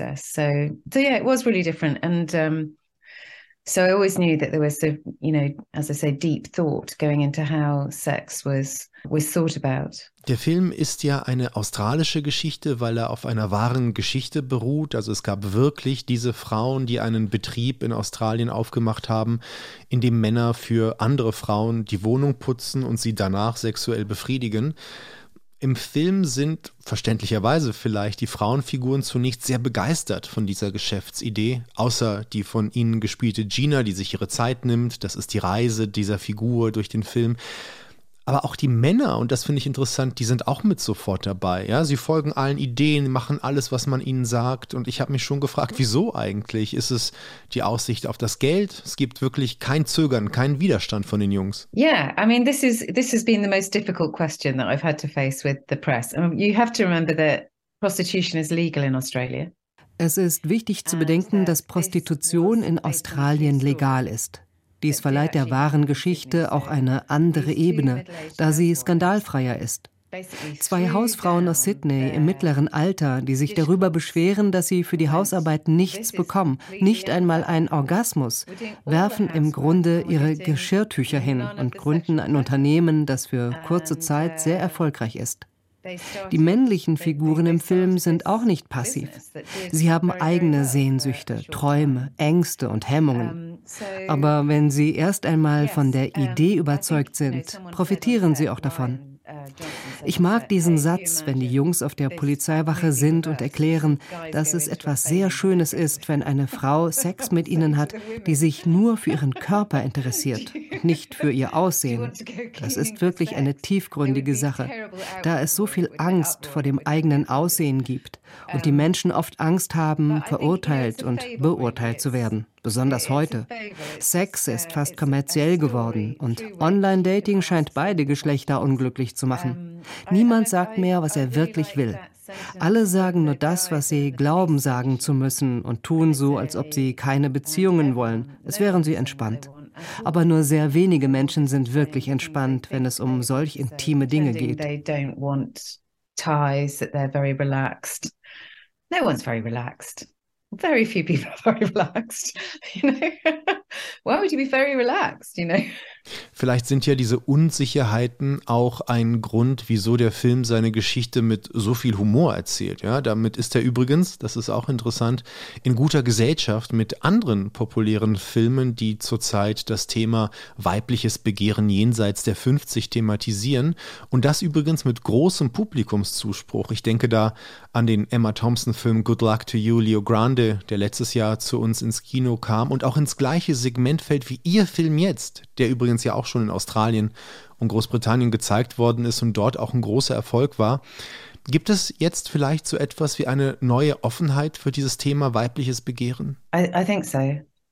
So I always knew that there was, a, you know, as I say, deep thought going into how sex was was thought about. Der Film ist ja eine australische Geschichte, weil er auf einer wahren Geschichte beruht. Also es gab wirklich diese Frauen, die einen Betrieb in Australien aufgemacht haben, in dem Männer für andere Frauen die Wohnung putzen und sie danach sexuell befriedigen. Im Film sind verständlicherweise vielleicht die Frauenfiguren zunächst sehr begeistert von dieser Geschäftsidee, außer die von ihnen gespielte Gina, die sich ihre Zeit nimmt. Das ist die Reise dieser Figur durch den Film. Aber auch die Männer, und das finde ich interessant, die sind auch mit sofort dabei. Ja? Sie folgen allen Ideen, machen alles, was man ihnen sagt. Und ich habe mich schon gefragt, wieso eigentlich? Ist es die Aussicht auf das Geld? Es gibt wirklich kein Zögern, keinen Widerstand von den Jungs. Yeah, I mean, this is this has been the most difficult question that I've had to face with the press. Um, you have to remember that prostitution is legal in Australia. Es ist wichtig zu bedenken, dass Prostitution in Australien legal ist. Dies verleiht der wahren Geschichte auch eine andere Ebene, da sie skandalfreier ist. Zwei Hausfrauen aus Sydney im mittleren Alter, die sich darüber beschweren, dass sie für die Hausarbeit nichts bekommen, nicht einmal einen Orgasmus, werfen im Grunde ihre Geschirrtücher hin und gründen ein Unternehmen, das für kurze Zeit sehr erfolgreich ist. Die männlichen Figuren im Film sind auch nicht passiv. Sie haben eigene Sehnsüchte, Träume, Ängste und Hemmungen. Aber wenn sie erst einmal von der Idee überzeugt sind, profitieren sie auch davon. Ich mag diesen Satz, wenn die Jungs auf der Polizeiwache sind und erklären, dass es etwas sehr Schönes ist, wenn eine Frau Sex mit ihnen hat, die sich nur für ihren Körper interessiert, nicht für ihr Aussehen. Das ist wirklich eine tiefgründige Sache, da es so viel Angst vor dem eigenen Aussehen gibt und die Menschen oft Angst haben, verurteilt und beurteilt zu werden. Besonders heute. Sex ist fast kommerziell geworden und Online-Dating scheint beide Geschlechter unglücklich zu machen. Niemand sagt mehr, was er wirklich will. Alle sagen nur das, was sie glauben sagen zu müssen und tun so, als ob sie keine Beziehungen wollen. Es wären sie entspannt. Aber nur sehr wenige Menschen sind wirklich entspannt, wenn es um solch intime Dinge geht. No one's very relaxed. Very few people are very relaxed, you know. Why would you be very relaxed, you know? Vielleicht sind ja diese Unsicherheiten auch ein Grund, wieso der Film seine Geschichte mit so viel Humor erzählt. Ja, damit ist er übrigens, das ist auch interessant, in guter Gesellschaft mit anderen populären Filmen, die zurzeit das Thema weibliches Begehren jenseits der fünfzig thematisieren. Und das übrigens mit großem Publikumszuspruch. Ich denke da an den Emma Thompson-Film Good Luck to You, Leo Grande, der letztes Jahr zu uns ins Kino kam und auch ins gleiche Segment fällt wie Ihr Film jetzt, der übrigens ja auch schon in Australien und Großbritannien gezeigt worden ist und dort auch ein großer Erfolg war. Gibt es jetzt vielleicht so etwas wie eine neue Offenheit für dieses Thema weibliches Begehren? I, I think so.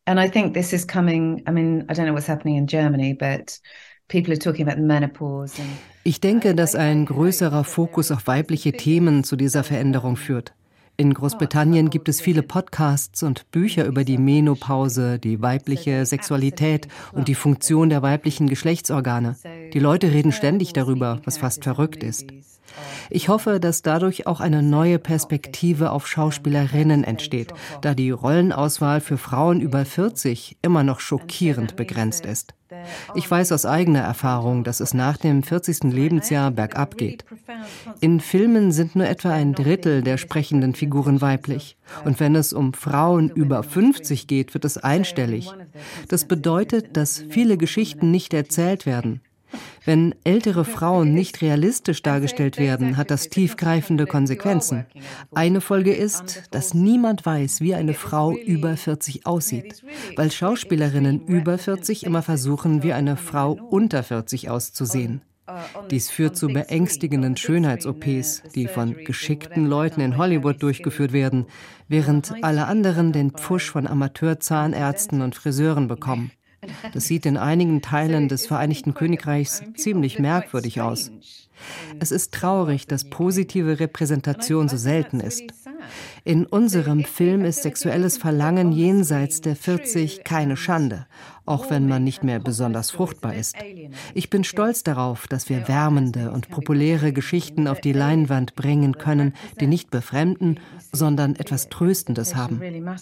And I think this is coming, I mean, I don't know what's happening in Germany, but people are talking about menopause. And ich denke, dass ein größerer Fokus auf weibliche Themen zu dieser Veränderung führt. In Großbritannien gibt es viele Podcasts und Bücher über die Menopause, die weibliche Sexualität und die Funktion der weiblichen Geschlechtsorgane. Die Leute reden ständig darüber, was fast verrückt ist. Ich hoffe, dass dadurch auch eine neue Perspektive auf Schauspielerinnen entsteht, da die Rollenauswahl für Frauen über vierzig immer noch schockierend begrenzt ist. Ich weiß aus eigener Erfahrung, dass es nach dem vierzigsten Lebensjahr bergab geht. In Filmen sind nur etwa ein Drittel der sprechenden Figuren weiblich. Und wenn es um Frauen über fünfzig geht, wird es einstellig. Das bedeutet, dass viele Geschichten nicht erzählt werden. Wenn ältere Frauen nicht realistisch dargestellt werden, hat das tiefgreifende Konsequenzen. Eine Folge ist, dass niemand weiß, wie eine Frau über vierzig aussieht, weil Schauspielerinnen über vierzig immer versuchen, wie eine Frau unter vierzig auszusehen. Dies führt zu beängstigenden Schönheits-O Ps, die von geschickten Leuten in Hollywood durchgeführt werden, während alle anderen den Pfusch von Amateurzahnärzten und Friseuren bekommen. Das sieht in einigen Teilen des Vereinigten Königreichs ziemlich merkwürdig aus. Es ist traurig, dass positive Repräsentation so selten ist. In unserem Film ist sexuelles Verlangen jenseits der vierzig keine Schande, auch wenn man nicht mehr besonders fruchtbar ist. Ich bin stolz darauf, dass wir wärmende und populäre Geschichten auf die Leinwand bringen können, die nicht befremden, sondern etwas Tröstendes haben.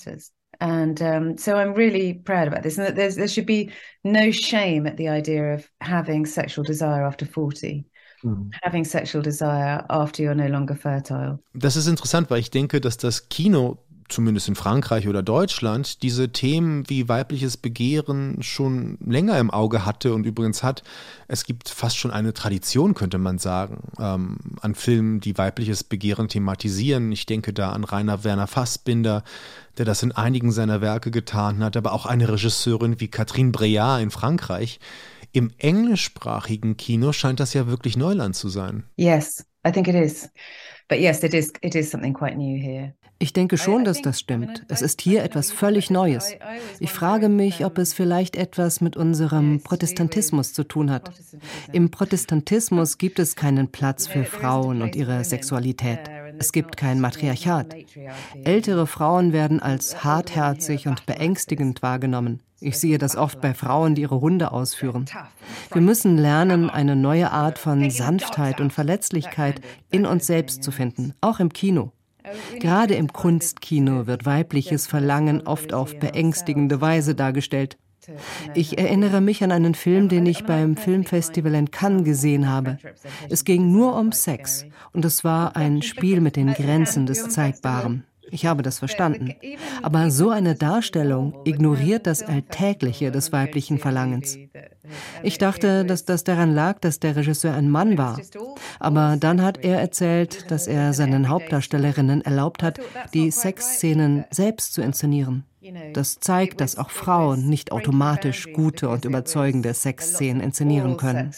And um, so I'm really proud about this. And that there should be no shame at the idea of having sexual desire after forty. Mhm. Having sexual desire after you're no longer fertile. Das ist interessant, weil ich denke, dass das Kino, zumindest in Frankreich oder Deutschland, diese Themen wie weibliches Begehren schon länger im Auge hatte und übrigens hat. Es gibt fast schon eine Tradition, könnte man sagen, ähm, an Filmen, die weibliches Begehren thematisieren. Ich denke da an Rainer Werner Fassbinder, der das in einigen seiner Werke getan hat, aber auch eine Regisseurin wie Catherine Breillat in Frankreich. Im englischsprachigen Kino scheint das ja wirklich Neuland zu sein. Yes, I think it is. But yes, it is, it is something quite new here. Ich denke schon, dass das stimmt. Es ist hier etwas völlig Neues. Ich frage mich, ob es vielleicht etwas mit unserem Protestantismus zu tun hat. Im Protestantismus gibt es keinen Platz für Frauen und ihre Sexualität. Es gibt kein Matriarchat. Ältere Frauen werden als hartherzig und beängstigend wahrgenommen. Ich sehe das oft bei Frauen, die ihre Hunde ausführen. Wir müssen lernen, eine neue Art von Sanftheit und Verletzlichkeit in uns selbst zu finden, auch im Kino. Gerade im Kunstkino wird weibliches Verlangen oft auf beängstigende Weise dargestellt. Ich erinnere mich an einen Film, den ich beim Filmfestival in Cannes gesehen habe. Es ging nur um Sex und es war ein Spiel mit den Grenzen des Zeigbaren. Ich habe das verstanden. Aber so eine Darstellung ignoriert das Alltägliche des weiblichen Verlangens. Ich dachte, dass das daran lag, dass der Regisseur ein Mann war. Aber dann hat er erzählt, dass er seinen Hauptdarstellerinnen erlaubt hat, die Sexszenen selbst zu inszenieren. Das zeigt, dass auch Frauen nicht automatisch gute und überzeugende Sexszenen inszenieren können.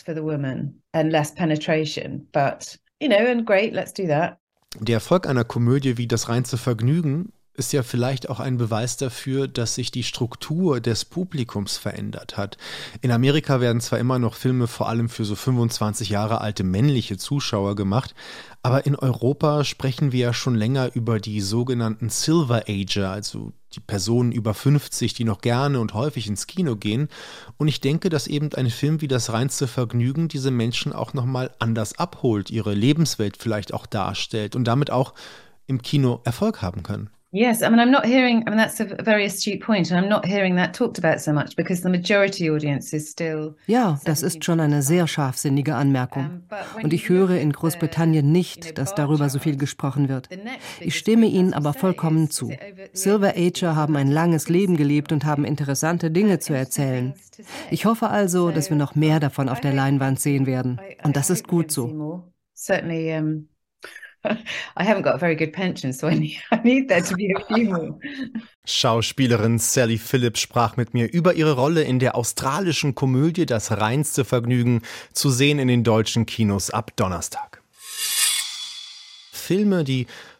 Der Erfolg einer Komödie wie Das reinste Vergnügen ist ja vielleicht auch ein Beweis dafür, dass sich die Struktur des Publikums verändert hat. In Amerika werden zwar immer noch Filme vor allem für so fünfundzwanzig Jahre alte männliche Zuschauer gemacht, aber in Europa sprechen wir ja schon länger über die sogenannten Silver Ager, also die Personen über fünfzig, die noch gerne und häufig ins Kino gehen. Und ich denke, dass eben ein Film wie Das reinste Vergnügen diese Menschen auch nochmal anders abholt, ihre Lebenswelt vielleicht auch darstellt und damit auch im Kino Erfolg haben können. Yes, I mean, I'm not hearing, I mean, that's a very astute point, and I'm not hearing that talked about so much, because the majority audience is still... Ja, das ist schon eine sehr scharfsinnige Anmerkung. Und ich höre in Großbritannien nicht, dass darüber so viel gesprochen wird. Ich stimme Ihnen aber vollkommen zu. Silver Ager haben ein langes Leben gelebt und haben interessante Dinge zu erzählen. Ich hoffe also, dass wir noch mehr davon auf der Leinwand sehen werden. Und das ist gut so. Certainly, um I haven't got a very good pension, so I need, I need there to be a few more. Schauspielerin Sally Phillips sprach mit mir über ihre Rolle in der australischen Komödie Das reinste Vergnügen, zu sehen in den deutschen Kinos ab Donnerstag. Filme, die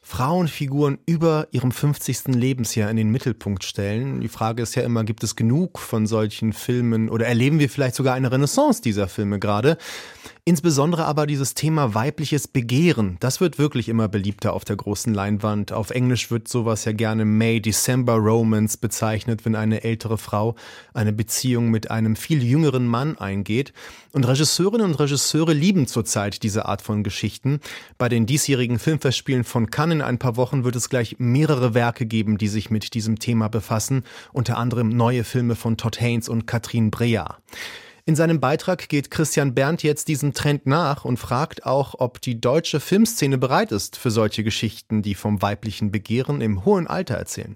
Frauenfiguren über ihrem fünfzigsten Lebensjahr in den Mittelpunkt stellen. Die Frage ist ja immer, gibt es genug von solchen Filmen oder erleben wir vielleicht sogar eine Renaissance dieser Filme gerade? Insbesondere aber dieses Thema weibliches Begehren, das wird wirklich immer beliebter auf der großen Leinwand. Auf Englisch wird sowas ja gerne May-December Romance bezeichnet, wenn eine ältere Frau eine Beziehung mit einem viel jüngeren Mann eingeht. Und Regisseurinnen und Regisseure lieben zurzeit diese Art von Geschichten. Bei den diesjährigen Filmfestspielen von Cannes in ein paar Wochen wird es gleich mehrere Werke geben, die sich mit diesem Thema befassen, unter anderem neue Filme von Todd Haynes und Katrin Breillat. In seinem Beitrag geht Christian Berndt jetzt diesem Trend nach und fragt auch, ob die deutsche Filmszene bereit ist für solche Geschichten, die vom weiblichen Begehren im hohen Alter erzählen.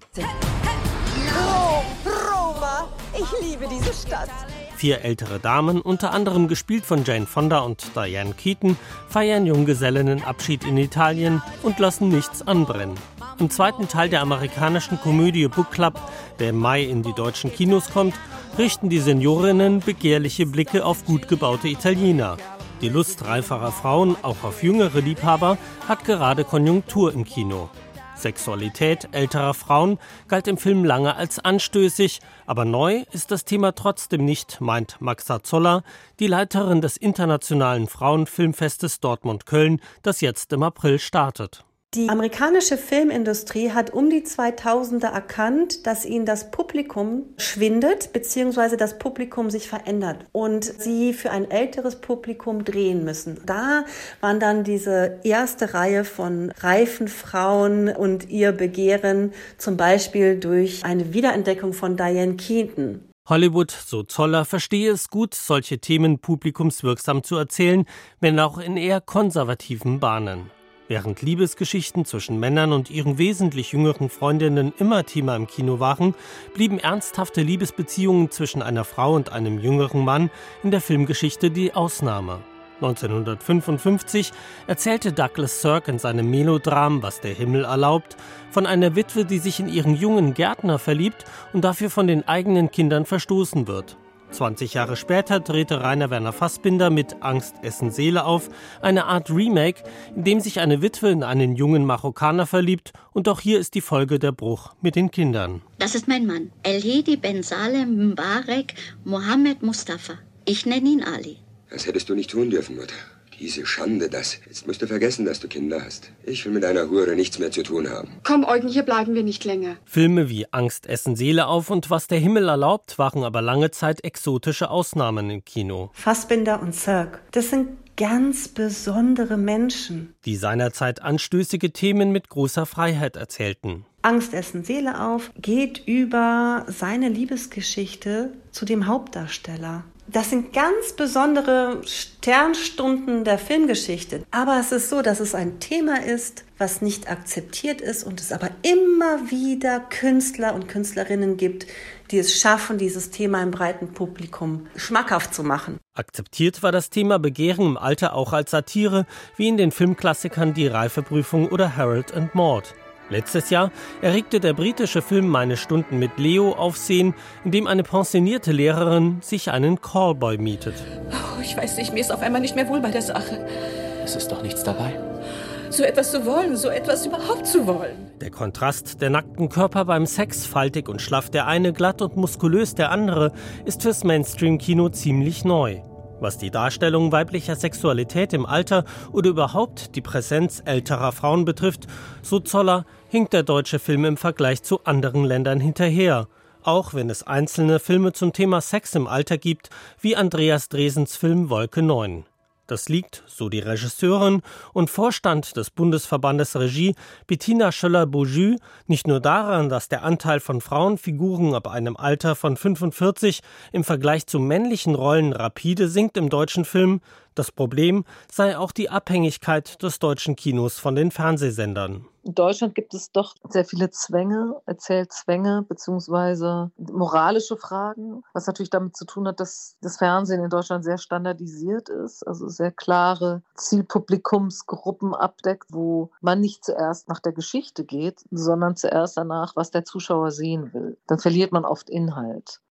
Oh, Roma, ich liebe diese Stadt. Vier ältere Damen, unter anderem gespielt von Jane Fonda und Diane Keaton, feiern Junggesellinnenabschied in Italien und lassen nichts anbrennen. Im zweiten Teil der amerikanischen Komödie Book Club, der im Mai in die deutschen Kinos kommt, richten die Seniorinnen begehrliche Blicke auf gut gebaute Italiener. Die Lust reiferer Frauen, auch auf jüngere Liebhaber, hat gerade Konjunktur im Kino. Sexualität älterer Frauen galt im Film lange als anstößig, aber neu ist das Thema trotzdem nicht, meint Maxa Zoller, die Leiterin des Internationalen Frauenfilmfestes Dortmund-Köln, das jetzt im April startet. Die amerikanische Filmindustrie hat um die zweitausender erkannt, dass ihnen das Publikum schwindet, beziehungsweise das Publikum sich verändert und sie für ein älteres Publikum drehen müssen. Da waren dann diese erste Reihe von reifen Frauen und ihr Begehren, zum Beispiel durch eine Wiederentdeckung von Diane Keaton. Hollywood, so Zoller, verstehe es gut, solche Themen publikumswirksam zu erzählen, wenn auch in eher konservativen Bahnen. Während Liebesgeschichten zwischen Männern und ihren wesentlich jüngeren Freundinnen immer Thema im Kino waren, blieben ernsthafte Liebesbeziehungen zwischen einer Frau und einem jüngeren Mann in der Filmgeschichte die Ausnahme. neunzehnhundertfünfundfünfzig erzählte Douglas Sirk in seinem Melodram »Was der Himmel erlaubt« von einer Witwe, die sich in ihren jungen Gärtner verliebt und dafür von den eigenen Kindern verstoßen wird. zwanzig Jahre später drehte Rainer Werner Fassbinder mit Angst, Essen, Seele auf, eine Art Remake, in dem sich eine Witwe in einen jungen Marokkaner verliebt und auch hier ist die Folge der Bruch mit den Kindern. Das ist mein Mann, El-Hedi Ben Salem Mbarek Mohammed Mustafa. Ich nenne ihn Ali. Das hättest du nicht tun dürfen, Mutter. Diese Schande, das. Jetzt musst du vergessen, dass du Kinder hast. Ich will mit einer Hure nichts mehr zu tun haben. Komm, Eugen, hier bleiben wir nicht länger. Filme wie Angst, Essen, Seele auf und Was der Himmel erlaubt waren aber lange Zeit exotische Ausnahmen im Kino. Fassbinder und Sirk, das sind ganz besondere Menschen, die seinerzeit anstößige Themen mit großer Freiheit erzählten. Angst, Essen, Seele auf geht über seine Liebesgeschichte zu dem Hauptdarsteller. Das sind ganz besondere Sternstunden der Filmgeschichte. Aber es ist so, dass es ein Thema ist, was nicht akzeptiert ist und es aber immer wieder Künstler und Künstlerinnen gibt, die es schaffen, dieses Thema im breiten Publikum schmackhaft zu machen. Akzeptiert war das Thema Begehren im Alter auch als Satire, wie in den Filmklassikern Die Reifeprüfung oder Harold and Maude. Letztes Jahr erregte der britische Film Meine Stunden mit Leo Aufsehen, in dem eine pensionierte Lehrerin sich einen Callboy mietet. Oh, ich weiß nicht, mir ist auf einmal nicht mehr wohl bei der Sache. Es ist doch nichts dabei. So etwas zu wollen, so etwas überhaupt zu wollen. Der Kontrast der nackten Körper beim Sex, faltig und schlaff der eine, glatt und muskulös der andere, ist fürs Mainstream-Kino ziemlich neu. Was die Darstellung weiblicher Sexualität im Alter oder überhaupt die Präsenz älterer Frauen betrifft, so Zoller, hinkt der deutsche Film im Vergleich zu anderen Ländern hinterher. Auch wenn es einzelne Filme zum Thema Sex im Alter gibt, wie Andreas Dresens Film Wolke neun. Das liegt, so die Regisseurin und Vorstand des Bundesverbandes Regie, Bettina Schöller-Beaujus, nicht nur daran, dass der Anteil von Frauenfiguren ab einem Alter von fünfundvierzig im Vergleich zu männlichen Rollen rapide sinkt im deutschen Film. Das Problem sei auch die Abhängigkeit des deutschen Kinos von den Fernsehsendern. In Deutschland gibt es doch sehr viele Zwänge, Erzählzwänge beziehungsweise moralische Fragen, was natürlich damit zu tun hat, dass das Fernsehen in Deutschland sehr standardisiert ist, also sehr klare Zielpublikumsgruppen abdeckt, wo man nicht zuerst nach der Geschichte geht, sondern zuerst danach, was der Zuschauer sehen will. Dann verliert man oft Inhalt.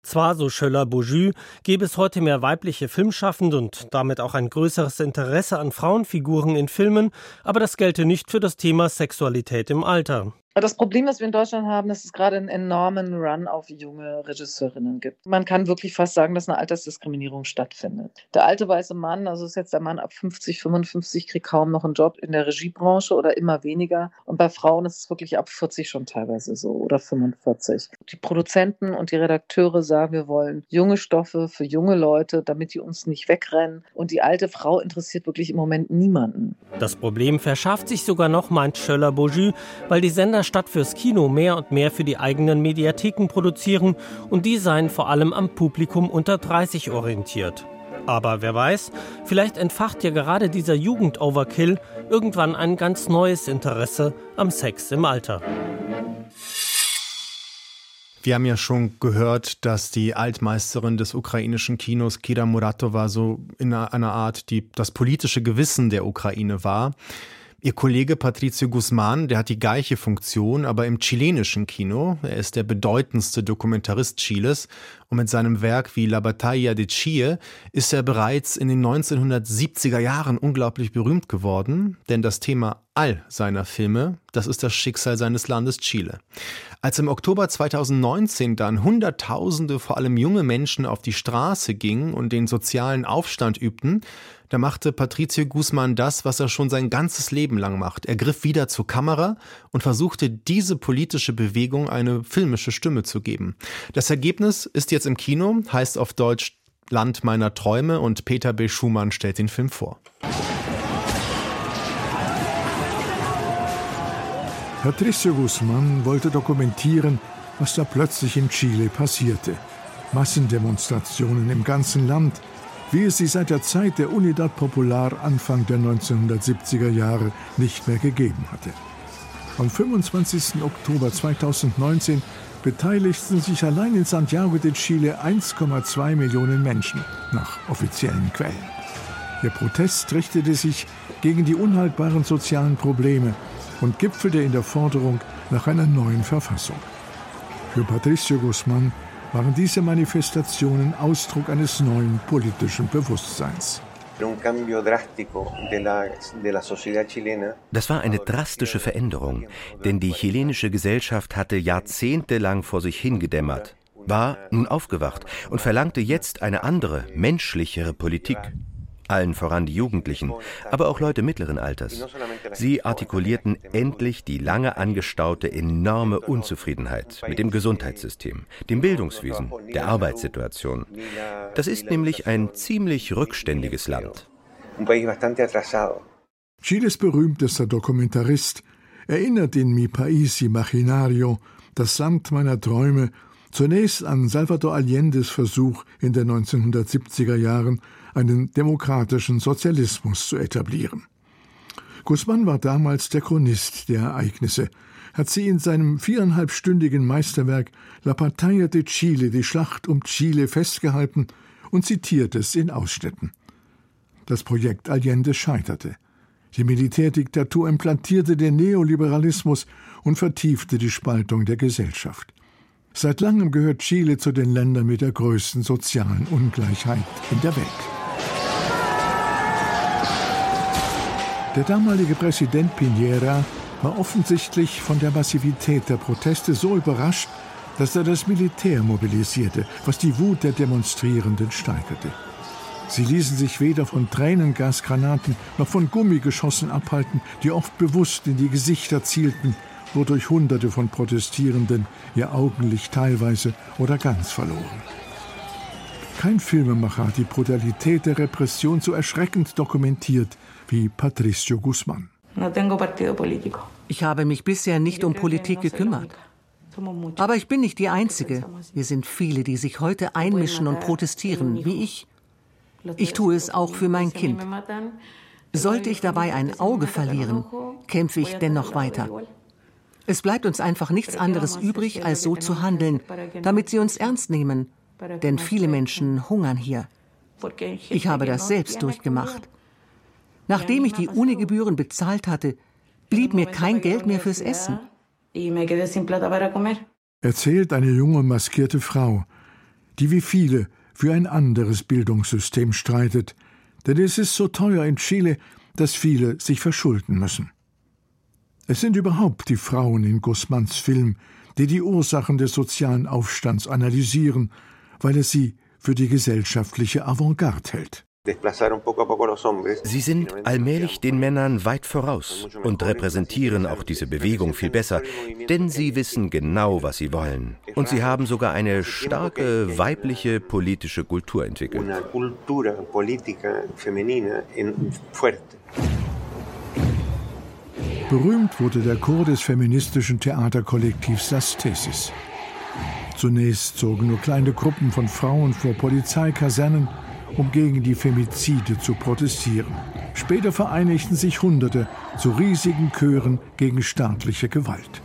Zwar, so Schöller-Bourdieu, gäbe es heute mehr weibliche Filmschaffende und damit auch ein größeres Interesse an Frauenfiguren in Filmen, aber das gelte nicht für das Thema Sexualität im Alter. Das Problem, das wir in Deutschland haben, ist, dass es gerade einen enormen Run auf junge Regisseurinnen gibt. Man kann wirklich fast sagen, dass eine Altersdiskriminierung stattfindet. Der alte weiße Mann, also ist jetzt der Mann ab fünfzig, fünfundfünfzig, kriegt kaum noch einen Job in der Regiebranche oder immer weniger. Und bei Frauen ist es wirklich ab vierzig schon teilweise so oder fünfundvierzig. Die Produzenten und die Redakteure sagen, wir wollen junge Stoffe für junge Leute, damit die uns nicht wegrennen. Und die alte Frau interessiert wirklich im Moment niemanden. Das Problem verschärft sich sogar noch, meint Schöller-Bourdieu, weil die Sender statt fürs Kino mehr und mehr für die eigenen Mediatheken produzieren und die seien vor allem am Publikum unter dreißig orientiert. Aber wer weiß, vielleicht entfacht ja gerade dieser Jugend-Overkill irgendwann ein ganz neues Interesse am Sex im Alter. Wir haben ja schon gehört, dass die Altmeisterin des ukrainischen Kinos, Kira Muratova, so in einer Art die, das politische Gewissen der Ukraine war. Ihr Kollege Patricio Guzmán, der hat die gleiche Funktion, aber im chilenischen Kino. Er ist der bedeutendste Dokumentarist Chiles und mit seinem Werk wie La Batalla de Chile ist er bereits in den neunzehnhundertsiebziger Jahren unglaublich berühmt geworden, denn das Thema all seiner Filme, das ist das Schicksal seines Landes Chile. Als im Oktober zweitausendneunzehn dann Hunderttausende, vor allem junge Menschen, auf die Straße gingen und den sozialen Aufstand übten, da machte Patricio Guzmán das, was er schon sein ganzes Leben lang macht. Er griff wieder zur Kamera und versuchte, diese politische Bewegung eine filmische Stimme zu geben. Das Ergebnis ist jetzt im Kino, heißt auf Deutsch Land meiner Träume und Peter B. Schumann stellt den Film vor. Patricio Guzmán wollte dokumentieren, was da plötzlich in Chile passierte. Massendemonstrationen im ganzen Land, wie es sie seit der Zeit der Unidad Popular Anfang der neunzehnhundertsiebziger Jahre nicht mehr gegeben hatte. Am fünfundzwanzigsten Oktober zweitausendneunzehn beteiligten sich allein in Santiago de Chile eins Komma zwei Millionen Menschen, nach offiziellen Quellen. Der Protest richtete sich gegen die unhaltbaren sozialen Probleme und gipfelte in der Forderung nach einer neuen Verfassung. Für Patricio Guzmán waren diese Manifestationen Ausdruck eines neuen politischen Bewusstseins. Das war eine drastische Veränderung, denn die chilenische Gesellschaft hatte jahrzehntelang vor sich hingedämmert, war nun aufgewacht und verlangte jetzt eine andere, menschlichere Politik. Allen voran die Jugendlichen, aber auch Leute mittleren Alters. Sie artikulierten endlich die lange angestaute enorme Unzufriedenheit mit dem Gesundheitssystem, dem Bildungswesen, der Arbeitssituation. Das ist nämlich ein ziemlich rückständiges Land. Chiles berühmtester Dokumentarist erinnert in Mi País Imaginario, das Land meiner Träume, zunächst an Salvador Allendes Versuch in den neunzehnhundertsiebziger Jahren, einen demokratischen Sozialismus zu etablieren. Guzmán war damals der Chronist der Ereignisse, hat sie in seinem viereinhalbstündigen Meisterwerk La Batalla de Chile, die Schlacht um Chile, festgehalten und zitiert es in Ausschnitten. Das Projekt Allende scheiterte. Die Militärdiktatur implantierte den Neoliberalismus und vertiefte die Spaltung der Gesellschaft. Seit langem gehört Chile zu den Ländern mit der größten sozialen Ungleichheit in der Welt. Der damalige Präsident Piñera war offensichtlich von der Massivität der Proteste so überrascht, dass er das Militär mobilisierte, was die Wut der Demonstrierenden steigerte. Sie ließen sich weder von Tränengasgranaten noch von Gummigeschossen abhalten, die oft bewusst in die Gesichter zielten, wodurch Hunderte von Protestierenden ihr Augenlicht teilweise oder ganz verloren. Kein Filmemacher hat die Brutalität der Repression so erschreckend dokumentiert wie Patricio Guzmán. Ich habe mich bisher nicht um Politik gekümmert. Aber ich bin nicht die Einzige. Wir sind viele, die sich heute einmischen und protestieren, wie ich. Ich tue es auch für mein Kind. Sollte ich dabei ein Auge verlieren, kämpfe ich dennoch weiter. Es bleibt uns einfach nichts anderes übrig, als so zu handeln, damit sie uns ernst nehmen. Denn viele Menschen hungern hier. Ich habe das selbst durchgemacht. Nachdem ich die Uni-Gebühren bezahlt hatte, blieb mir kein Geld mehr fürs Essen. Erzählt eine junge maskierte Frau, die wie viele für ein anderes Bildungssystem streitet, denn es ist so teuer in Chile, dass viele sich verschulden müssen. Es sind überhaupt die Frauen in Guzmans Film, die die Ursachen des sozialen Aufstands analysieren, weil es sie für die gesellschaftliche Avantgarde hält. Sie sind allmählich den Männern weit voraus und repräsentieren auch diese Bewegung viel besser, denn sie wissen genau, was sie wollen. Und sie haben sogar eine starke weibliche politische Kultur entwickelt. Berühmt wurde der Chor des feministischen Theaterkollektivs Las Tesis. Zunächst zogen nur kleine Gruppen von Frauen vor Polizeikasernen, um gegen die Femizide zu protestieren. Später vereinigten sich Hunderte zu riesigen Chören gegen staatliche Gewalt.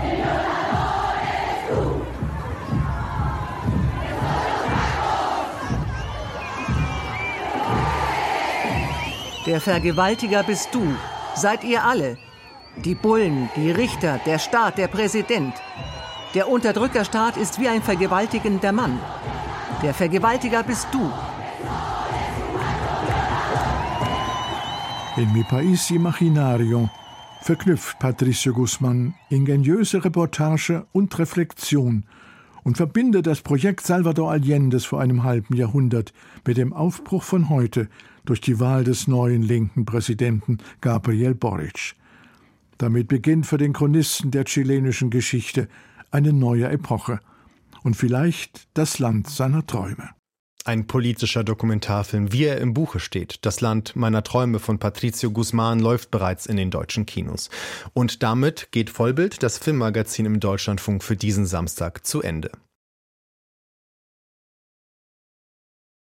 Der Vergewaltiger bist du, seid ihr alle. Die Bullen, die Richter, der Staat, der Präsident. Der Unterdrückerstaat ist wie ein vergewaltigender Mann. Der Vergewaltiger bist du. In Mi País Imaginario verknüpft Patricio Guzmán ingeniöse Reportage und Reflexion und verbindet das Projekt Salvador Allendes vor einem halben Jahrhundert mit dem Aufbruch von heute durch die Wahl des neuen linken Präsidenten Gabriel Boric. Damit beginnt für den Chronisten der chilenischen Geschichte eine neue Epoche und vielleicht das Land seiner Träume. Ein politischer Dokumentarfilm, wie er im Buche steht. Das Land meiner Träume von Patricio Guzmán läuft bereits in den deutschen Kinos. Und damit geht Vollbild, das Filmmagazin im Deutschlandfunk, für diesen Samstag zu Ende.